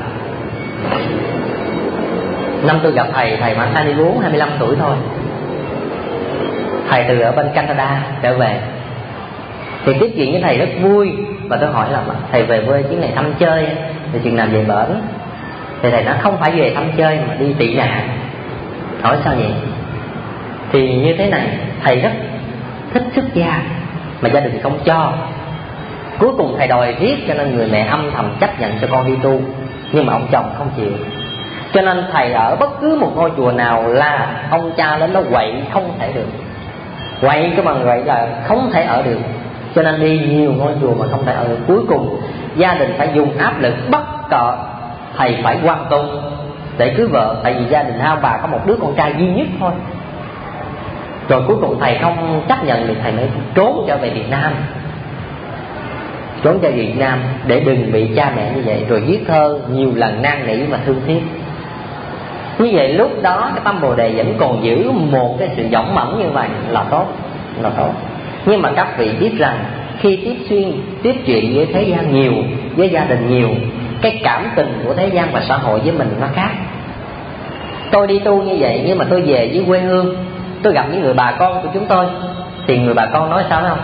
Năm tôi gặp thầy khoảng 24, 25 tuổi thôi. Thầy từ ở bên Canada trở về. Thì tiếp chuyện với thầy rất vui. Và tôi hỏi là thầy về quê chuyến này thăm chơi thì chừng nào về bển? Thì thầy nói không phải về thăm chơi mà đi tị nạn. Hỏi sao vậy? Thì như thế này, thầy rất thích xuất gia mà gia đình không cho. Cuối cùng thầy đòi riết, cho nên người mẹ âm thầm chấp nhận cho con đi tu, nhưng mà ông chồng không chịu. Cho nên thầy ở bất cứ một ngôi chùa nào là ông cha đến đó quậy không thể được. Quậy cái bằng vậy là không thể ở được. Cho nên đi nhiều ngôi chùa mà không thể ở được. Cuối cùng gia đình phải dùng áp lực bắt cọ thầy phải quan tu để cưới vợ. Tại vì gia đình hai bà có một đứa con trai duy nhất thôi. Rồi cuối cùng thầy không chấp nhận được, thầy mới trốn trở về Việt Nam. Trốn trở về Việt Nam để đừng bị cha mẹ như vậy. Rồi viết thơ nhiều lần năn nỉ mà thương tiếc. Như vậy lúc đó cái tâm Bồ Đề vẫn còn giữ một cái sự dõng mẫn như vậy là tốt, là tốt. Nhưng mà các vị biết rằng khi tiếp chuyện với thế gian nhiều, với gia đình nhiều, cái cảm tình của thế gian và xã hội với mình nó khác. Tôi đi tu như vậy, nhưng mà tôi về với quê hương, tôi gặp những người bà con của chúng tôi, thì người bà con nói sao không?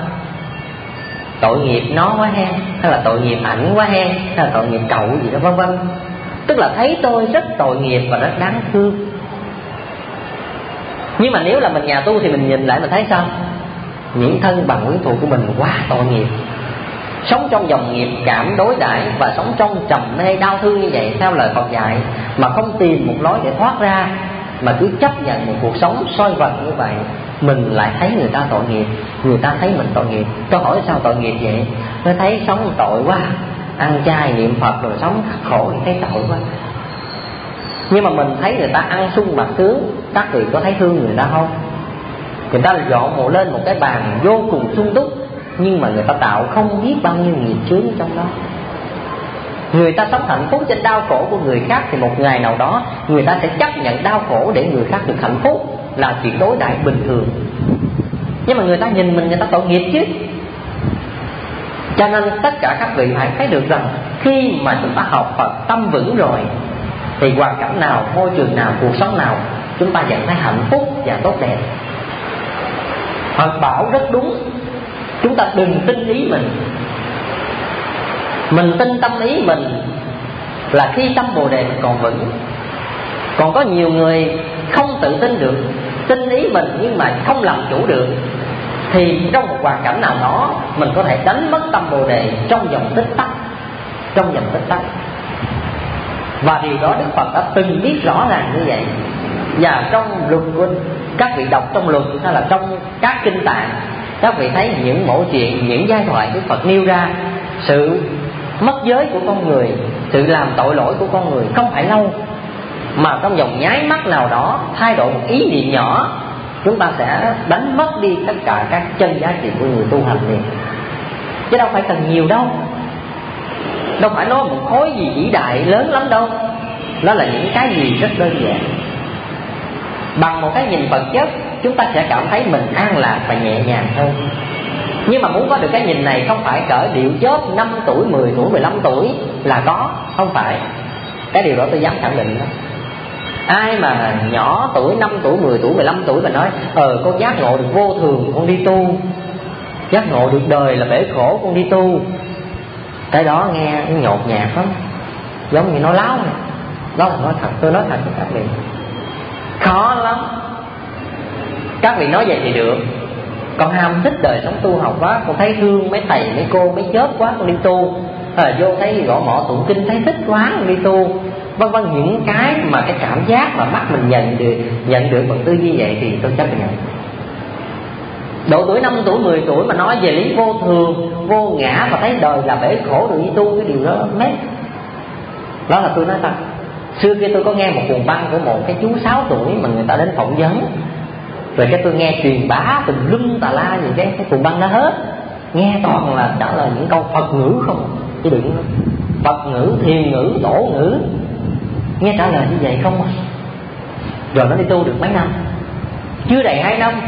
Tội nghiệp nó quá hen, hay là tội nghiệp ảnh quá hen, hay là tội nghiệp cậu gì đó vân vân. tức là thấy tôi rất tội nghiệp và rất đáng thương. Nhưng mà nếu là mình nhà tu thì mình nhìn lại mình thấy sao? Những thân bằng quyến thuộc của mình quá tội nghiệp, sống trong dòng nghiệp cảm đối đãi và sống trong trầm mê đau thương như vậy theo lời Phật dạy, mà không tìm một lối để thoát ra, mà cứ chấp nhận một cuộc sống soi vật như vậy. Mình lại thấy người ta tội nghiệp, người ta thấy mình tội nghiệp. Tôi hỏi sao tội nghiệp vậy? Tôi thấy sống tội quá, ăn chay niệm Phật rồi sống khổ thì thấy tội quá. Nhưng mà mình thấy người ta ăn sung mặc sướng, các vị có thấy thương người ta không? Người ta dọn lên một cái bàn vô cùng sung túc, nhưng mà người ta tạo không biết bao nhiêu nghiệp chướng trong đó. Người ta sống hạnh phúc trên đau khổ của người khác, thì một ngày nào đó người ta sẽ chấp nhận đau khổ để người khác được hạnh phúc, là chuyện đối đại bình thường. Nhưng mà người ta nhìn mình, người ta tội nghiệp chứ. Cho nên tất cả các vị hãy thấy được rằng khi mà chúng ta học Phật tâm vững rồi, thì hoàn cảnh nào, môi trường nào, cuộc sống nào chúng ta vẫn thấy hạnh phúc và tốt đẹp. Phật bảo rất đúng, chúng ta đừng tin ý mình tin tâm ý mình là khi tâm Bồ Đề mình còn vững. Còn có nhiều người không tự tin được, tin ý mình nhưng mà không làm chủ được, thì trong một hoàn cảnh nào đó mình có thể đánh mất tâm Bồ Đề trong vòng tích tắc. Và điều đó Đức Phật đã từng biết rõ ràng như vậy. Và trong luật của các vị đọc trong luật hay là trong các kinh tạng, các vị thấy những mẫu chuyện, những giai thoại Đức Phật nêu ra sự mất giới của con người, sự làm tội lỗi của con người không phải lâu, mà trong vòng nháy mắt nào đó thay đổi một ý niệm nhỏ, chúng ta sẽ đánh mất đi tất cả các chân giá trị của người tu hành liền. Chứ đâu phải cần nhiều đâu, đâu phải nói một khối gì vĩ đại lớn lắm đâu. Đó là những cái gì rất đơn giản. Bằng một cái nhìn vật chất, chúng ta sẽ cảm thấy mình an lạc và nhẹ nhàng hơn. Nhưng mà muốn có được cái nhìn này không phải cỡ điệu chớp 5 tuổi, 10 tuổi, 15 tuổi là có. Không phải. Cái điều đó tôi dám khẳng định đó. Ai mà nhỏ tuổi, 5 tuổi, 10 tuổi, 15 tuổi mà nói con giác ngộ được vô thường, con đi tu, giác ngộ được đời là bể khổ, con đi tu, cái đó nghe nhột nhạt lắm, giống như nói láo này. Đó là nói thật, tôi nói thật với các vị, khó lắm. Các vị nói vậy thì được. Con ham thích đời sống tu học quá, con thấy thương mấy thầy mấy cô mấy chớp quá, con đi tu. Vô thấy gõ mõ tụng kinh thấy thích quá, con đi tu. Vân vân, những cái mà cái cảm giác mà mắt mình nhận được bằng tư duy vậy thì tôi chấp nhận. Độ tuổi 5 tuổi, 10 tuổi mà nói về lý vô thường, vô ngã và thấy đời là bể khổ rồi đi tu, cái điều đó mét. Đó là tôi nói thật. Xưa kia tôi có nghe một cuồng băng của một cái chú 6 tuổi mà người ta đến phỏng vấn, rồi cái tôi nghe truyền bá tùm lum tà la gì cái cuồng băng đó hết. Nghe toàn là trả lời những câu Phật ngữ không, chứ đừng Phật ngữ, thiền ngữ, tổ ngữ. Nghe trả lời như vậy không à. Rồi nó đi tu được mấy năm? Chưa đầy 2 năm.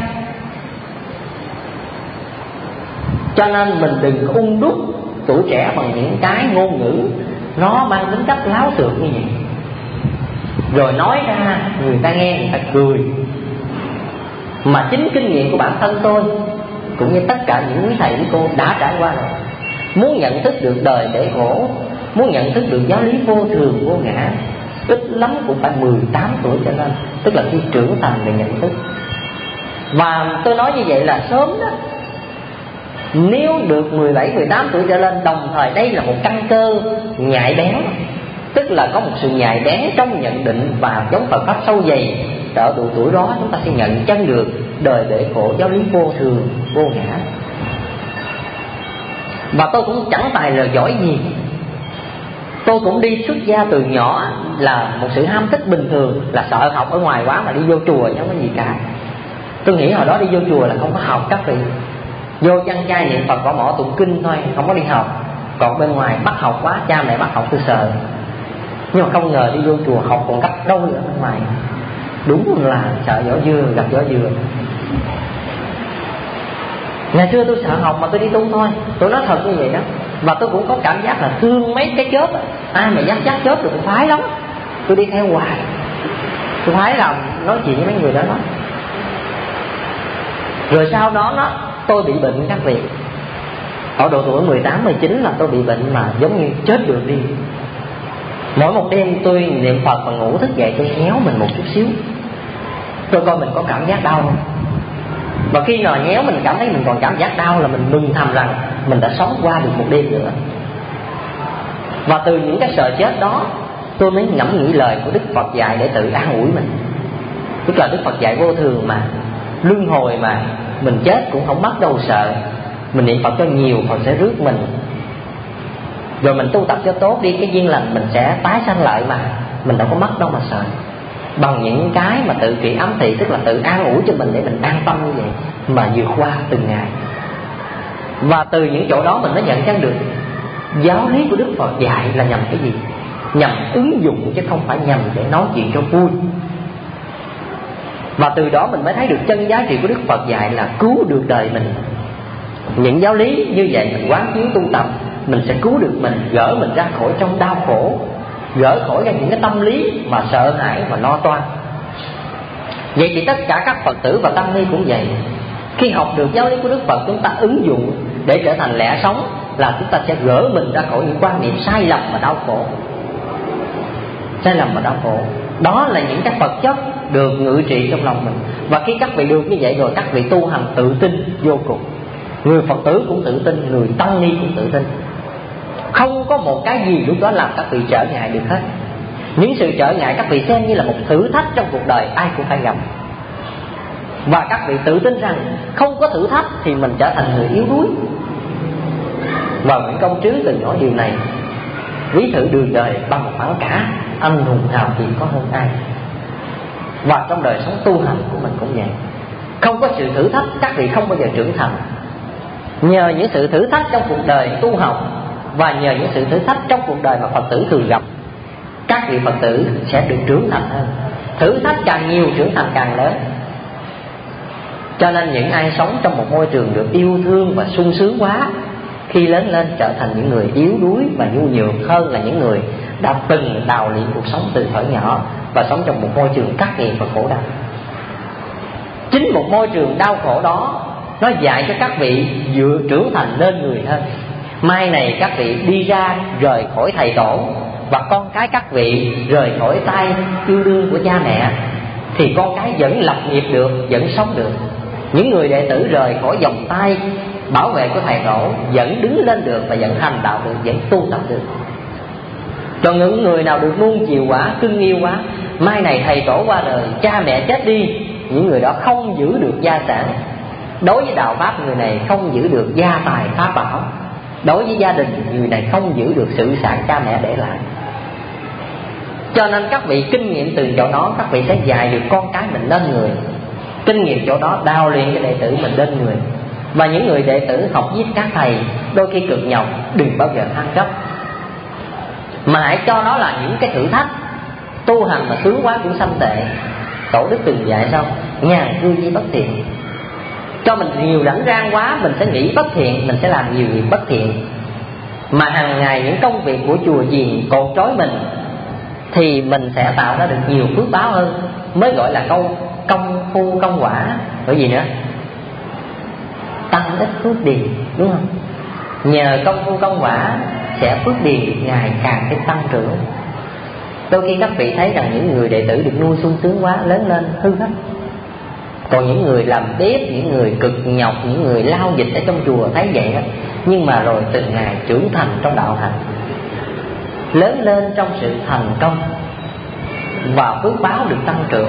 Cho nên mình đừng có ung đúc tuổi trẻ bằng những cái ngôn ngữ nó mang tính cách láo xược như vậy, rồi nói ra người ta nghe người ta cười. Mà chính kinh nghiệm của bản thân tôi cũng như tất cả những quý thầy quý cô đã trải qua rồi. Muốn nhận thức được đời để khổ, muốn nhận thức được giáo lý vô thường vô ngã, ít lắm cũng phải 18 tuổi trở lên, tức là khi trưởng thành để nhận thức. Và tôi nói như vậy là sớm đó. Nếu được 17, 18 tuổi trở lên, đồng thời đây là một căn cơ nhạy bén, tức là có một sự nhạy bén trong nhận định và giống Phật pháp sâu dày. Ở độ tuổi đó chúng ta sẽ nhận chân được đời bể khổ, giáo lý vô thường vô ngã. Và tôi cũng chẳng tài là giỏi gì. Tôi cũng đi xuất gia từ nhỏ là một sự ham thích bình thường, là sợ học ở ngoài quá mà đi vô chùa chứ không có gì cả. Tôi nghĩ hồi đó đi vô chùa là không có học các vị, vô chăn chay niệm Phật, gõ mõ tụng kinh thôi, không có đi học. Còn bên ngoài bắt học quá, cha mẹ bắt học tôi sợ. Nhưng mà không ngờ đi vô chùa học còn gấp đôi ở bên ngoài. Đúng là sợ vỏ dưa gặp vỏ dừa. Ngày xưa tôi sợ học mà tôi đi tu thôi, tôi nói thật như vậy đó. Và tôi cũng có cảm giác là thương mấy cái chớp. Ai mà dắt chớp được cũng khoái lắm. Tôi đi theo hoài, tôi khoái làm nói chuyện với mấy người đó đó. Rồi sau đó tôi bị bệnh các vị. Ở độ tuổi 18, 19 là tôi bị bệnh mà giống như chết được đi. Mỗi một đêm tôi niệm Phật và ngủ thức dậy, tôi nhéo mình một chút xíu, tôi coi mình có cảm giác đau không. Và khi nào nhéo mình cảm thấy mình còn cảm giác đau là mình mừng thầm rằng mình đã sống qua được một đêm nữa. Và từ những cái sợ chết đó, tôi mới ngẫm nghĩ lời của Đức Phật dạy để tự an ủi mình. Tức là Đức Phật dạy vô thường mà, luân hồi mà, mình chết cũng không mất đâu sợ. Mình niệm Phật cho nhiều, Phật sẽ rước mình. Rồi mình tu tập cho tốt đi, cái duyên lành mình sẽ tái sanh lại mà, mình đâu có mất đâu mà sợ. Bằng những cái mà tự trị ấm thị, tức là tự an ủi cho mình để mình an tâm như vậy mà vượt qua từng ngày. Và từ những chỗ đó mình mới nhận ra được giáo lý của Đức Phật dạy là nhằm cái gì? Nhằm ứng dụng chứ không phải nhằm để nói chuyện cho vui. Và từ đó mình mới thấy được chân giá trị của Đức Phật dạy là cứu được đời mình. Những giáo lý như vậy mình quán chiếu tu tập, mình sẽ cứu được mình, gỡ mình ra khỏi trong đau khổ, gỡ khỏi ra những cái tâm lý mà sợ hãi và lo toan. Vậy thì tất cả các Phật tử và tăng ni cũng vậy. Khi học được giáo lý của Đức Phật, chúng ta ứng dụng để trở thành lẽ sống, là chúng ta sẽ gỡ mình ra khỏi những quan niệm sai lầm và đau khổ. Sai lầm và đau khổ, đó là những cái vật chất được ngự trị trong lòng mình. Và khi các vị được như vậy rồi, các vị tu hành tự tin vô cùng. Người Phật tử cũng tự tin, người tăng ni cũng tự tin. Không có một cái gì lúc đó làm các vị trở ngại được hết. Những sự trở ngại các vị xem như là một thử thách trong cuộc đời, ai cũng phải gặp. Và các vị tự tin rằng không có thử thách thì mình trở thành người yếu đuối. Và Nguyễn Công Trứ từng nói điều này: ví thử đường đời bằng phản cả, anh hùng hào kiệt có hơn ai. Và trong đời sống tu hành của mình cũng vậy. Không có sự thử thách, các vị không bao giờ trưởng thành. Nhờ những sự thử thách trong cuộc đời tu học, và nhờ những sự thử thách trong cuộc đời mà Phật tử thường gặp, các vị Phật tử sẽ được trưởng thành hơn. Thử thách càng nhiều, trưởng thành càng lớn. Cho nên những ai sống trong một môi trường được yêu thương và sung sướng quá, khi lớn lên trở thành những người yếu đuối và nhu nhược hơn là những người đã từng đào luyện cuộc sống từ thuở nhỏ và sống trong một môi trường khắc nghiệt và khổ đau. Chính một môi trường đau khổ đó nó dạy cho các vị dựa trưởng thành nên người hơn. Mai này các vị đi ra rời khỏi thầy tổ, và con cái các vị rời khỏi tay yêu đương của cha mẹ, thì con cái vẫn lập nghiệp được, vẫn sống được. Những người đệ tử rời khỏi vòng tay bảo vệ của thầy tổ vẫn đứng lên được và vẫn hành đạo được, vẫn tu tập được. Còn những người nào được nuông chiều quá, cưng yêu quá, mai này thầy tổ qua đời, cha mẹ chết đi, những người đó không giữ được gia sản. Đối với đạo pháp, người này không giữ được gia tài pháp bảo. Đối với gia đình, người này không giữ được sự sản cha mẹ để lại. Cho nên các vị kinh nghiệm từ chỗ đó, các vị sẽ dạy được con cái mình nên người. Kinh nghiệm chỗ đó đào luyện cái đệ tử mình nên người. Và những người đệ tử học với các thầy đôi khi cực nhọc, đừng bao giờ than trách, mà hãy cho đó là những cái thử thách. Tu hành mà sướng quá cũng sanh tệ. Tổ Đức từng dạy sao? Nhàn cư với bất thiện. Cho mình nhiều rảnh rang quá, mình sẽ nghĩ bất thiện, mình sẽ làm nhiều việc bất thiện. Mà hàng ngày những công việc của chùa chiền cột trói mình, thì mình sẽ tạo ra được nhiều phước báo hơn. Mới gọi là câu công phu công quả. Bởi gì nữa? Tăng ít phước điền, đúng không? Nhờ công phu công quả sẽ phước điền ngày càng thêm tăng trưởng. Đôi khi các vị thấy rằng những người đệ tử được nuôi sung sướng quá, lớn lên hư hết. Còn những người làm bếp, những người cực nhọc, những người lao dịch ở trong chùa thấy vậy đó, nhưng mà rồi từng ngày trưởng thành trong đạo hành, lớn lên trong sự thành công và phước báo được tăng trưởng.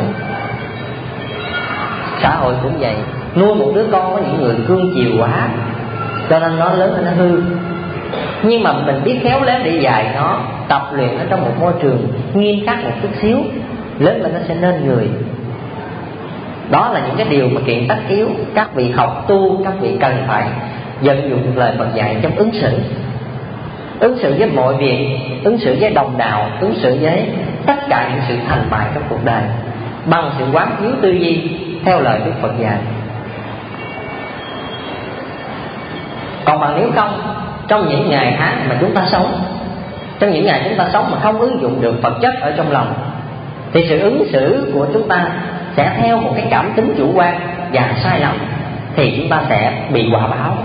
Xã hội cũng vậy, nuôi một đứa con có những người cương chiều quá, cho nên nó lớn lên nó hư. Nhưng mà mình biết khéo léo để dạy nó, tập luyện ở trong một môi trường nghiêm khắc một chút xíu, lớn lên nó sẽ nên người. Đó là những cái điều mà kiện tất yếu. Các vị học tu, các vị cần phải vận dụng lời Phật dạy trong ứng xử. Ứng xử với mọi việc, ứng xử với đồng đạo, ứng xử với tất cả những sự thành bại trong cuộc đời, bằng sự quán chiếu tư duy theo lời Đức Phật dạy. Còn bằng nếu không, trong những ngày tháng mà chúng ta sống, trong những ngày chúng ta sống mà không ứng dụng được Phật chất ở trong lòng, thì sự ứng xử của chúng ta sẽ theo một cái cảm tính chủ quan và sai lầm, thì chúng ta sẽ bị quả báo.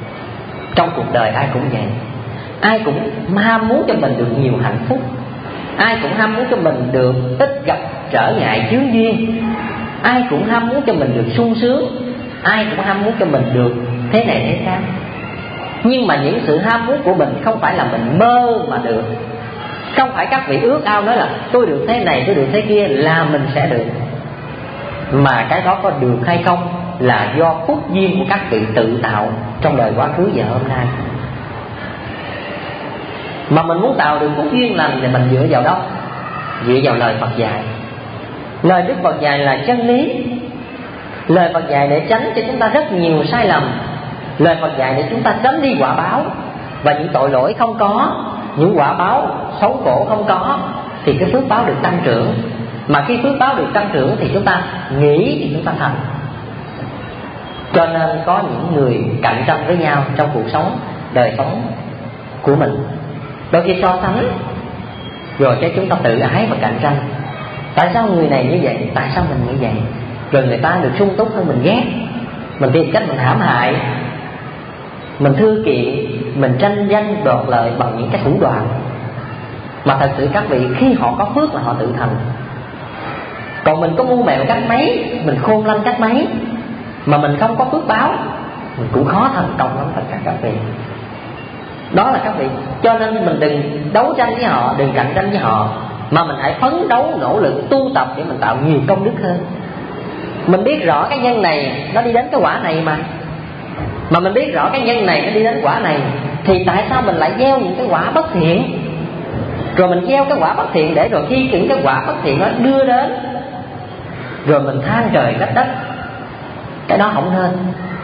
Trong cuộc đời ai cũng vậy, ai cũng ham muốn cho mình được nhiều hạnh phúc, ai cũng ham muốn cho mình được ít gặp trở ngại chướng duyên, ai cũng ham muốn cho mình được sung sướng, ai cũng ham muốn cho mình được thế này thế khác. Nhưng mà những sự ham muốn của mình không phải là mình mơ mà được. Không phải các vị ước ao nói là tôi được thế này, tôi được thế kia là mình sẽ được. Mà cái đó có được hay không là do phúc duyên của các vị tự tạo trong đời quá khứ và hôm nay. Mà mình muốn tạo được phúc duyên lành thì mình dựa vào đâu? Dựa vào lời Phật dạy. Lời Đức Phật dạy là chân lý. Lời Phật dạy để tránh cho chúng ta rất nhiều sai lầm. Lời Phật dạy để chúng ta tránh đi quả báo. Và những tội lỗi không có, những quả báo xấu khổ không có, thì cái phước báo được tăng trưởng. Mà khi phước báo được tăng trưởng thì chúng ta nghĩ thì chúng ta thành. Cho nên có những người cạnh tranh với nhau trong cuộc sống, đời sống của mình. Đôi khi so sánh, rồi cái chúng ta tự ái và cạnh tranh. Tại sao người này như vậy, tại sao mình như vậy? Rồi người ta được sung túc hơn mình ghét. Mình tìm cách mình hãm hại, mình thư kiện, mình tranh danh đoạt lợi bằng những cái thủ đoạn. Mà thật sự các vị khi họ có phước là họ tự thành. Còn mình có mưu mẹo cách mấy, mình khôn lanh cách mấy, mà mình không có phước báo, mình cũng khó thành công lắm tất cả các vị. Đó là các vị. Cho nên mình đừng đấu tranh với họ, đừng cạnh tranh với họ, mà mình hãy phấn đấu nỗ lực tu tập để mình tạo nhiều công đức hơn. Mình biết rõ cái nhân này nó đi đến cái quả này mà mình biết rõ cái nhân này nó đi đến quả này, thì tại sao mình lại gieo những cái quả bất thiện? Rồi mình gieo cái quả bất thiện để rồi khi những cái quả bất thiện nó đưa đến, rồi mình than trời trách đất. Cái đó không nên.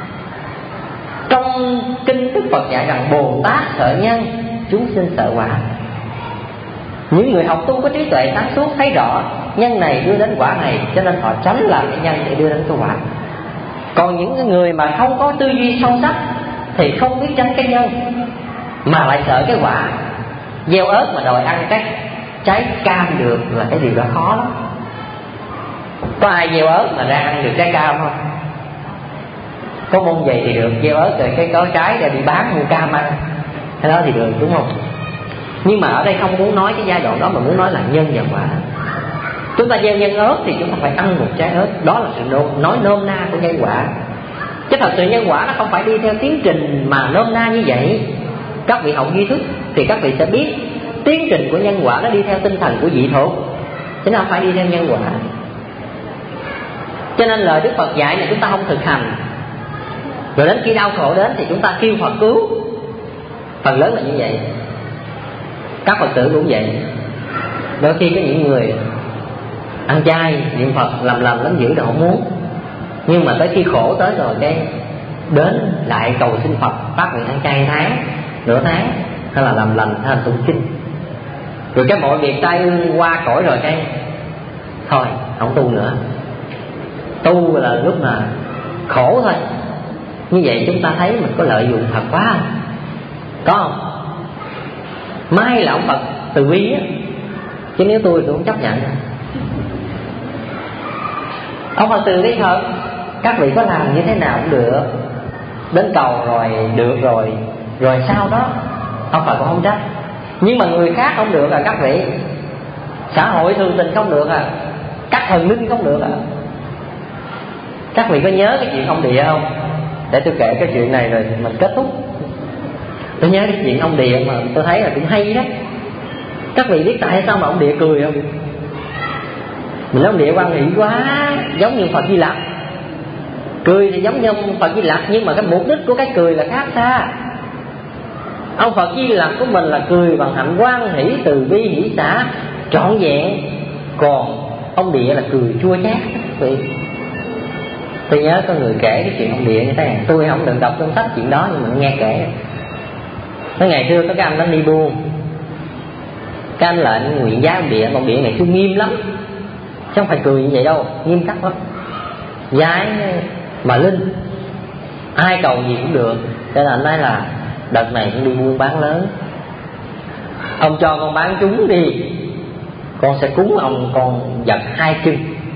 Trong kinh Đức Phật dạy rằng Bồ Tát sợ nhân, chúng sinh sợ quả. Những người học tu có trí tuệ sáng suốt thấy rõ nhân này đưa đến quả này, cho nên họ tránh làm cái nhân để đưa đến cái quả. Còn những người mà không có tư duy sâu sắc thì không biết tránh cái nhân, mà lại sợ cái quả. Gieo ớt mà đòi ăn cái trái cam được là cái điều đó khó lắm. Có ai gieo ớt mà ra ăn được trái cam không? Có môn vậy thì được, gieo ớt rồi cái có trái để bị bán mua cam ăn, cái đó thì được, đúng không? Nhưng mà ở đây không muốn nói cái giai đoạn đó, mà muốn nói là nhân và quả. Chúng ta gieo nhân ớt thì chúng ta phải ăn một trái ớt. Đó là sự nói nôm na của nhân quả. Chứ thật sự nhân quả nó không phải đi theo tiến trình mà nôm na như vậy. Các vị học duy thức thì các vị sẽ biết tiến trình của nhân quả nó đi theo tinh thần của dị thổ, chứ nó không phải đi theo nhân quả. Cho nên lời Đức Phật dạy là chúng ta không thực hành, rồi đến khi đau khổ đến thì chúng ta kêu Phật cứu. Phần lớn là như vậy. Các Phật tử cũng vậy. Đôi khi có những người ăn chay, niệm Phật, làm lắm dữ đồ không muốn, nhưng mà tới khi khổ tới rồi cái đến lại cầu xin Phật phát nguyện ăn chay tháng, nửa tháng, hay là làm lành, hay là tụng kinh. Rồi cái mọi việc tai ương qua cõi rồi cái thôi không tu nữa. Tu là lúc mà khổ thôi. Như vậy chúng ta thấy mình có lợi dụng Phật quá không? Có không? May là ông Phật từ bi á, chứ nếu tôi cũng không chấp nhận. Ông Phật từ bi thật. Các vị có làm như thế nào cũng được, đến cầu rồi được rồi, rồi sau đó ông Phật cũng không trách. Nhưng mà người khác không được à các vị. Xã hội thường tình không được à, các thần linh không được à. Các vị có nhớ cái chuyện ông Địa không? Để tôi kể cái chuyện này rồi mình kết thúc. Tôi nhớ cái chuyện ông Địa mà tôi thấy là cũng hay đó. Các vị biết tại sao mà ông Địa cười không? Mình nói ông Địa quan hỷ quá, giống như Phật Di Lặc. Cười thì giống như Phật Di Lặc, nhưng mà cái mục đích của cái cười là khác xa. Ông Phật Di Lặc của mình là cười bằng hạnh quan hỷ, từ bi, hỷ xả trọn vẹn. Còn ông Địa là cười chua chát. Tôi nhớ có người kể cái chuyện ông Địa như thế này. Tôi không được đọc trong sách chuyện đó, nhưng mà nghe kể. Nói ngày xưa có cái anh đó đi buôn, cái anh lệnh nguyện giá ông Địa. Ông Địa này xưa nghiêm lắm, chứ không phải cười như vậy đâu, nghiêm khắc lắm. Giái mà linh, ai cầu gì cũng được. Cho nên anh nói là đợt này cũng đi buôn bán lớn, ông cho con bán trúng đi, con sẽ cúng ông con vật 2 chân.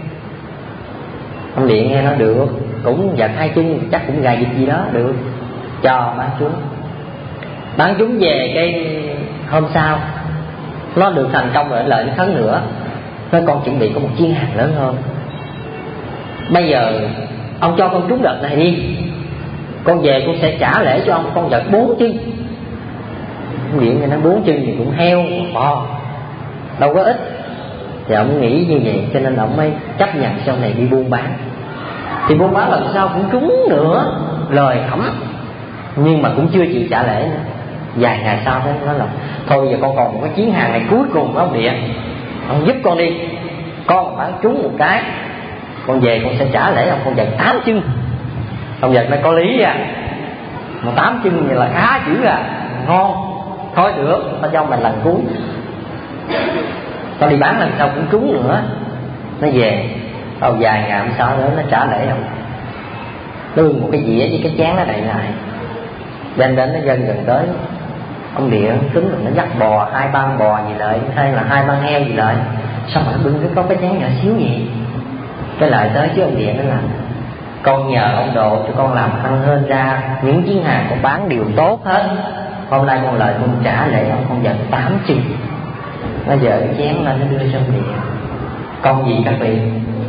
Ông Địa nghe nói được, cũng vật 2 chân chắc cũng gà vịt gì đó được, cho bán trúng. Bán trúng về cái hôm sau Nó được thành công rồi lợi nó khấn nữa. Nói con chuẩn bị có một chuyến hàng lớn hơn. Bây giờ ông cho con trúng đợt này đi, con về con sẽ trả lễ cho ông con vật 4 chân. Điện cho nó 4 chân thì cũng heo bò, đâu có ít. Thì ông nghĩ như vậy cho nên ông mới chấp nhận sau này đi buôn bán. Thì buôn bán lần sau cũng trúng nữa, lời thẩm, nhưng mà cũng chưa chịu trả lễ nữa. Vài ngày sau đó nói là thôi giờ con còn một cái chuyến hàng này cuối cùng đó ông Địa, ông giúp con đi, con bán trúng một cái, con về con sẽ trả lễ ông con vật 8 chân. Ông vật nó có lý à, mà 8 chân vậy là khá dữ à, ngon. Thôi được, tao cho mày lần cuối, tao đi bán lần sau cũng trúng nữa. Nó về, sau vài ngày hôm sau nữa nó trả lễ ông, đưa một cái dĩa với cái chén nó đầy lại, đem đến nó dân gần tới. Ông Địa tính là nó dắt bò 2-3 bò gì lại, hay là 2-3 heo gì lại, sao mà nó bưng có cái chén nhỏ xíu gì. Cái lại tới chứ ông Địa nó là con nhờ ông độ cho con làm ăn hơn ra, những chuyến hàng con bán đều tốt hết, hôm nay con lợi con trả lễ ông con vật 8 chân. Nó dở cái chén lên nó đưa cho ông Địa. Con gì các vị?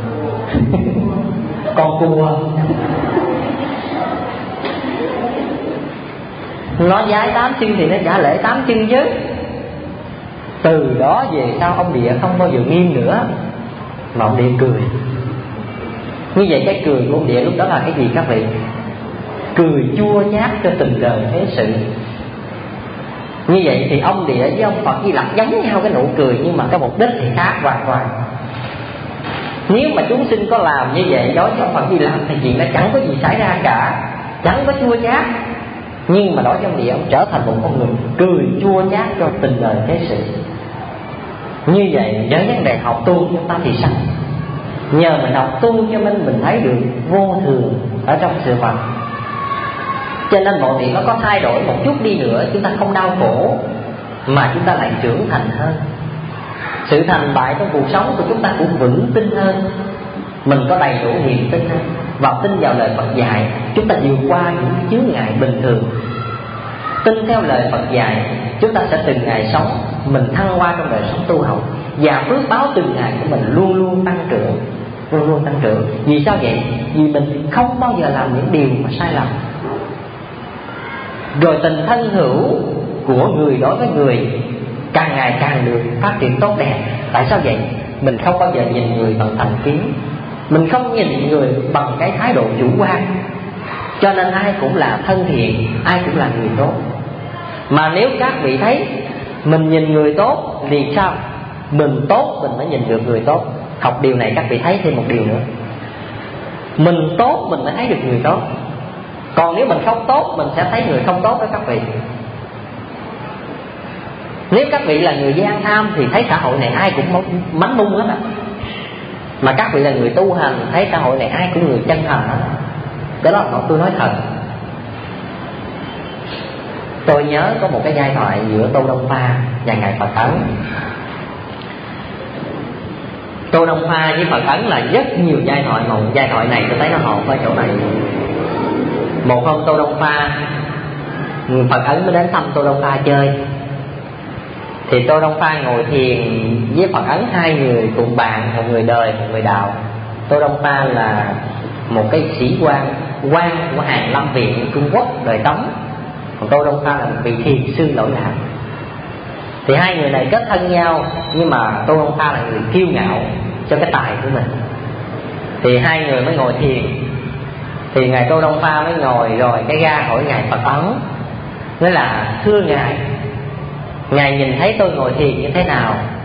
Con cua. Nó giái 8 chân thì nó trả lễ 8 chân chứ. Từ đó về sau ông Địa không bao giờ nghiêm nữa, mà ông Địa cười. Như vậy cái cười của ông Địa lúc đó là cái gì các vị? Cười chua chát cho tình đời thế sự. Như vậy thì ông Địa với ông Phật Di Lặc giống nhau cái nụ cười, nhưng mà cái mục đích thì khác hoàn toàn. Nếu mà chúng sinh có làm như vậy đối với ông Phật Di Lặc thì chuyện đó chẳng có gì xảy ra cả, chẳng có chua chát. Nhưng mà đối với ông Địa, ông trở thành một con người cười chua chát cho tình đời thế sự. Như vậy với vấn đề học tu chúng ta thì sao? Nhờ mình học tu cho nên mình thấy được vô thường ở trong sự vật. Cho nên mọi việc nó có thay đổi một chút đi nữa, chúng ta không đau khổ, mà chúng ta lại trưởng thành hơn. Sự thành bại trong cuộc sống của chúng ta cũng vững tin hơn. Mình có đầy đủ niềm tin hơn, và tin vào lời Phật dạy, chúng ta vượt qua những chướng ngại bình thường. Tin theo lời Phật dạy, chúng ta sẽ từng ngày sống, mình thăng hoa trong đời sống tu học, và phước báo từng ngày của mình luôn luôn tăng trưởng, luôn luôn tăng trưởng. Vì sao vậy? Vì mình không bao giờ làm những điều mà sai lầm. Rồi tình thân hữu của người đối với người càng ngày càng được phát triển tốt đẹp. Tại sao vậy? Mình không bao giờ nhìn người bằng thành kiến, mình không nhìn người bằng cái thái độ chủ quan. Cho nên ai cũng là thân thiện, ai cũng là người tốt. Mà nếu các vị thấy mình nhìn người tốt thì sao? Mình tốt mình mới nhìn được người tốt. Học điều này các vị thấy thêm một điều nữa, mình tốt mình mới thấy được người tốt. Còn nếu mình không tốt mình sẽ thấy người không tốt đó các vị. Nếu các vị là người gian tham thì thấy xã hội này ai cũng mánh mung hết á. Mà các vị là người tu hành thấy xã hội này ai cũng người chân thành hết. Đó là một tôi nói thật. Tôi nhớ có một cái giai thoại giữa Tô Đông Pha và Ngài Phật Ấn. Tô Đông Pha với Phật Ấn là rất nhiều giai thoại, một giai thoại này tôi thấy nó hợp ở chỗ này. Một hôm Tô Đông Pha, Phật Ấn mới đến thăm Tô Đông Pha chơi. Thì Tô Đông Pha ngồi thiền với Phật Ấn, hai người cùng bàn, một người đời một người đạo. Tô Đông Pha là một cái sĩ quan của Hàn Lâm Viện Trung Quốc đời Tống, còn Tô Đông Pha là một vị thiền sư lỗi lạc. Thì hai người này kết thân nhau, nhưng mà Tô Đông Pha là người kiêu ngạo cho cái tài của mình. Thì hai người mới ngồi thiền. Thì Ngài Tô Đông Pha mới ngồi rồi cái ra hỏi Ngài Phật Ấn, nói là thưa Ngài, Ngài nhìn thấy tôi ngồi thiền như thế nào?